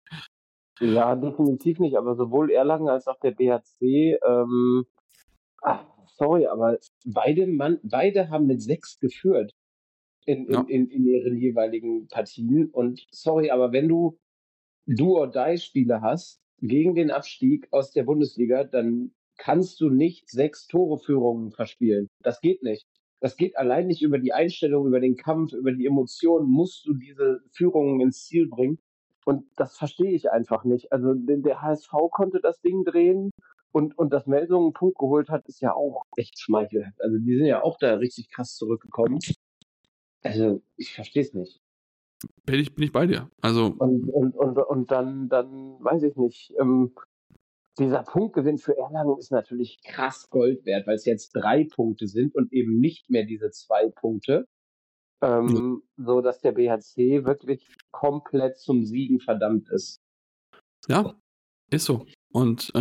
Ja, definitiv nicht, aber sowohl Erlangen als auch der BHC, sorry, aber beide haben mit 6 geführt in ihren jeweiligen Partien. Und sorry, aber wenn du Do-or-Die-Spiele hast gegen den Abstieg aus der Bundesliga, dann kannst du nicht 6 Tore-Führungen verspielen. Das geht nicht. Das geht allein nicht über die Einstellung, über den Kampf, über die Emotionen, musst du diese Führungen ins Ziel bringen. Und das verstehe ich einfach nicht. Also der HSV konnte das Ding drehen und dass Melsungen einen Punkt geholt hat, ist ja auch echt schmeichelhaft. Also die sind ja auch da richtig krass zurückgekommen. Also ich verstehe es nicht. Bin ich bei dir. Also und dann weiß ich nicht. Dieser Punktgewinn für Erlangen ist natürlich krass Gold wert, weil es jetzt 3 Punkte sind und eben nicht mehr diese 2 Punkte. so dass der BHC wirklich komplett zum Siegen verdammt ist. Ja, ist so. Und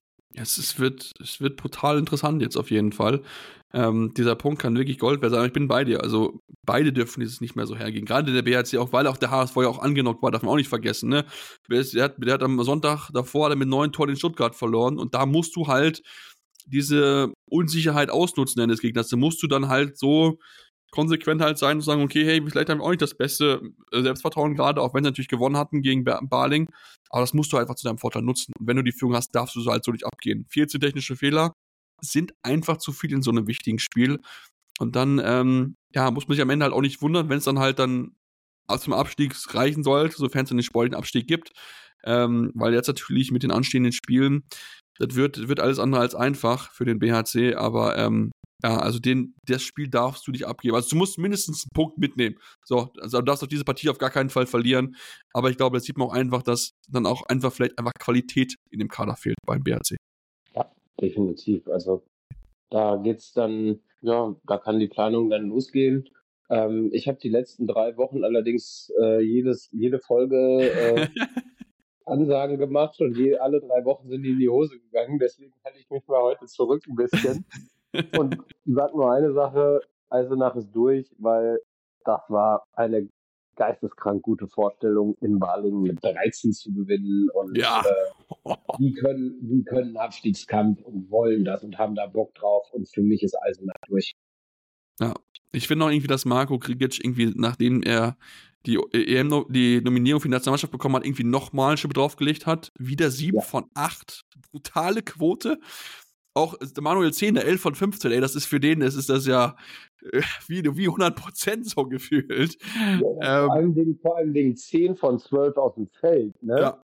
es wird brutal interessant jetzt auf jeden Fall. Dieser Punkt kann wirklich Gold wert sein, aber ich bin bei dir. Also beide dürfen dieses nicht mehr so hergehen. Gerade der BHC, auch weil auch der HSV ja auch angenockt war, darf man auch nicht vergessen. Ne? Der hat am Sonntag davor mit 9 Toren in Stuttgart verloren und da musst du halt diese Unsicherheit ausnutzen des Gegners. Da musst du dann halt so konsequent halt sein und sagen, okay, hey, vielleicht haben wir auch nicht das beste Selbstvertrauen gerade, auch wenn sie natürlich gewonnen hatten gegen Baling, aber das musst du einfach zu deinem Vorteil nutzen. Und wenn du die Führung hast, darfst du so halt so nicht abgehen. 14 technische Fehler sind einfach zu viel in so einem wichtigen Spiel. Und dann, muss man sich am Ende halt auch nicht wundern, wenn es dann halt dann aus dem Abstieg reichen sollte, sofern es einen sportlichen Abstieg gibt. Weil jetzt natürlich mit den anstehenden Spielen, das wird alles andere als einfach für den BHC, aber also das Spiel darfst du nicht abgeben. Also du musst mindestens einen Punkt mitnehmen. So, also du darfst auch diese Partie auf gar keinen Fall verlieren. Aber ich glaube, das sieht man auch einfach, dass dann auch einfach vielleicht einfach Qualität in dem Kader fehlt beim BHC. Ja, definitiv. Also da geht's dann, da kann die Planung dann losgehen. Ich habe die letzten 3 Wochen allerdings jede Folge Ansagen gemacht und alle 3 Wochen sind die in die Hose gegangen. Deswegen halte ich mich mal heute zurück ein bisschen. Und ich sag nur eine Sache, Eisenach ist durch, weil das war eine geisteskrank gute Vorstellung, in Balingen mit 13 zu gewinnen und die können einen Abstiegskampf und wollen das und haben da Bock drauf und für mich ist Eisenach durch. Ja, ich finde auch irgendwie, dass Marco Grigic irgendwie, nachdem er die Nominierung für die Nationalmannschaft bekommen hat, irgendwie nochmal eine Schippe draufgelegt hat, wieder 7 von 8, brutale Quote. Auch der Manuel 10, der 11 von 15, das ist für den, ist das ja wie 100% so gefühlt. Ja, vor allem Dingen 10 von 12 aus dem Feld, ne? Ja.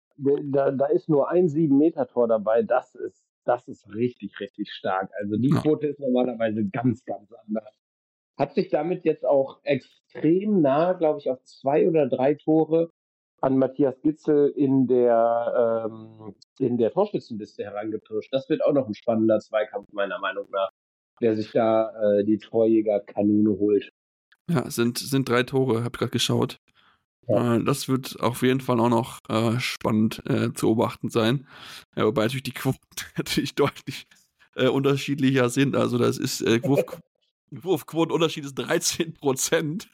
Da ist nur ein 7-Meter-Tor dabei, das ist richtig, richtig stark. Also die Quote ist normalerweise ganz, ganz anders. Hat sich damit jetzt auch extrem nah, glaube ich, auf 2 oder 3 Tore an Matthias Gitzel in der Torschützenliste herangepirscht. Das wird auch noch ein spannender Zweikampf, meiner Meinung nach, der sich da die Torjägerkanone holt. Ja, sind 3 Tore, habe ich gerade geschaut. Ja. Das wird auf jeden Fall auch noch spannend zu beobachten sein. Ja, wobei natürlich die Quoten natürlich deutlich unterschiedlicher sind. Also das ist Wurfquotenunterschied ist 13%.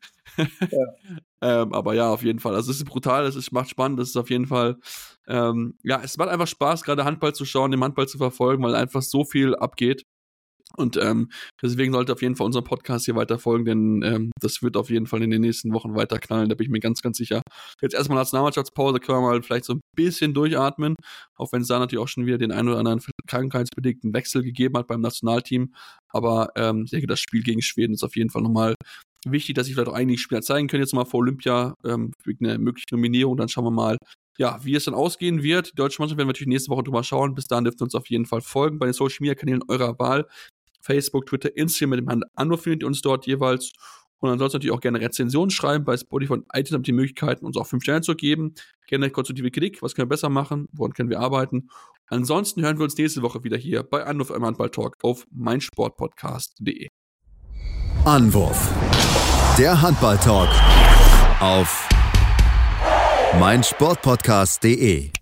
Ja. Aber ja, auf jeden Fall. Also es ist brutal, es macht spannend, es ist auf jeden Fall, es macht einfach Spaß, gerade Handball zu schauen, den Handball zu verfolgen, weil einfach so viel abgeht. Und deswegen sollte auf jeden Fall unser Podcast hier weiter folgen, denn das wird auf jeden Fall in den nächsten Wochen weiter knallen, da bin ich mir ganz, ganz sicher. Jetzt erstmal Nationalmannschaftspause, können wir mal vielleicht so ein bisschen durchatmen, auch wenn es da natürlich auch schon wieder den einen oder anderen krankheitsbedingten Wechsel gegeben hat beim Nationalteam. Aber ich denke, das Spiel gegen Schweden ist auf jeden Fall nochmal wichtig, dass sich vielleicht auch einige Spieler zeigen können, jetzt mal vor Olympia, wegen einer möglichen Nominierung. Dann schauen wir mal, wie es dann ausgehen wird. Die deutsche Mannschaft werden wir natürlich nächste Woche drüber schauen. Bis dahin dürft ihr uns auf jeden Fall folgen bei den Social-Media-Kanälen eurer Wahl. Facebook, Twitter, Instagram mit dem Handel Anruf findet ihr uns dort jeweils. Und ansonsten natürlich auch gerne Rezensionen schreiben. Bei Spotify und iTunes habt ihr die Möglichkeiten, uns auch 5 Sterne zu geben. Gerne konstruktive Kritik. Was können wir besser machen? Woran können wir arbeiten? Ansonsten hören wir uns nächste Woche wieder hier bei Anruf im Handball-Talk auf meinsportpodcast.de. Anwurf. Der Handball-Talk auf meinsportpodcast.de.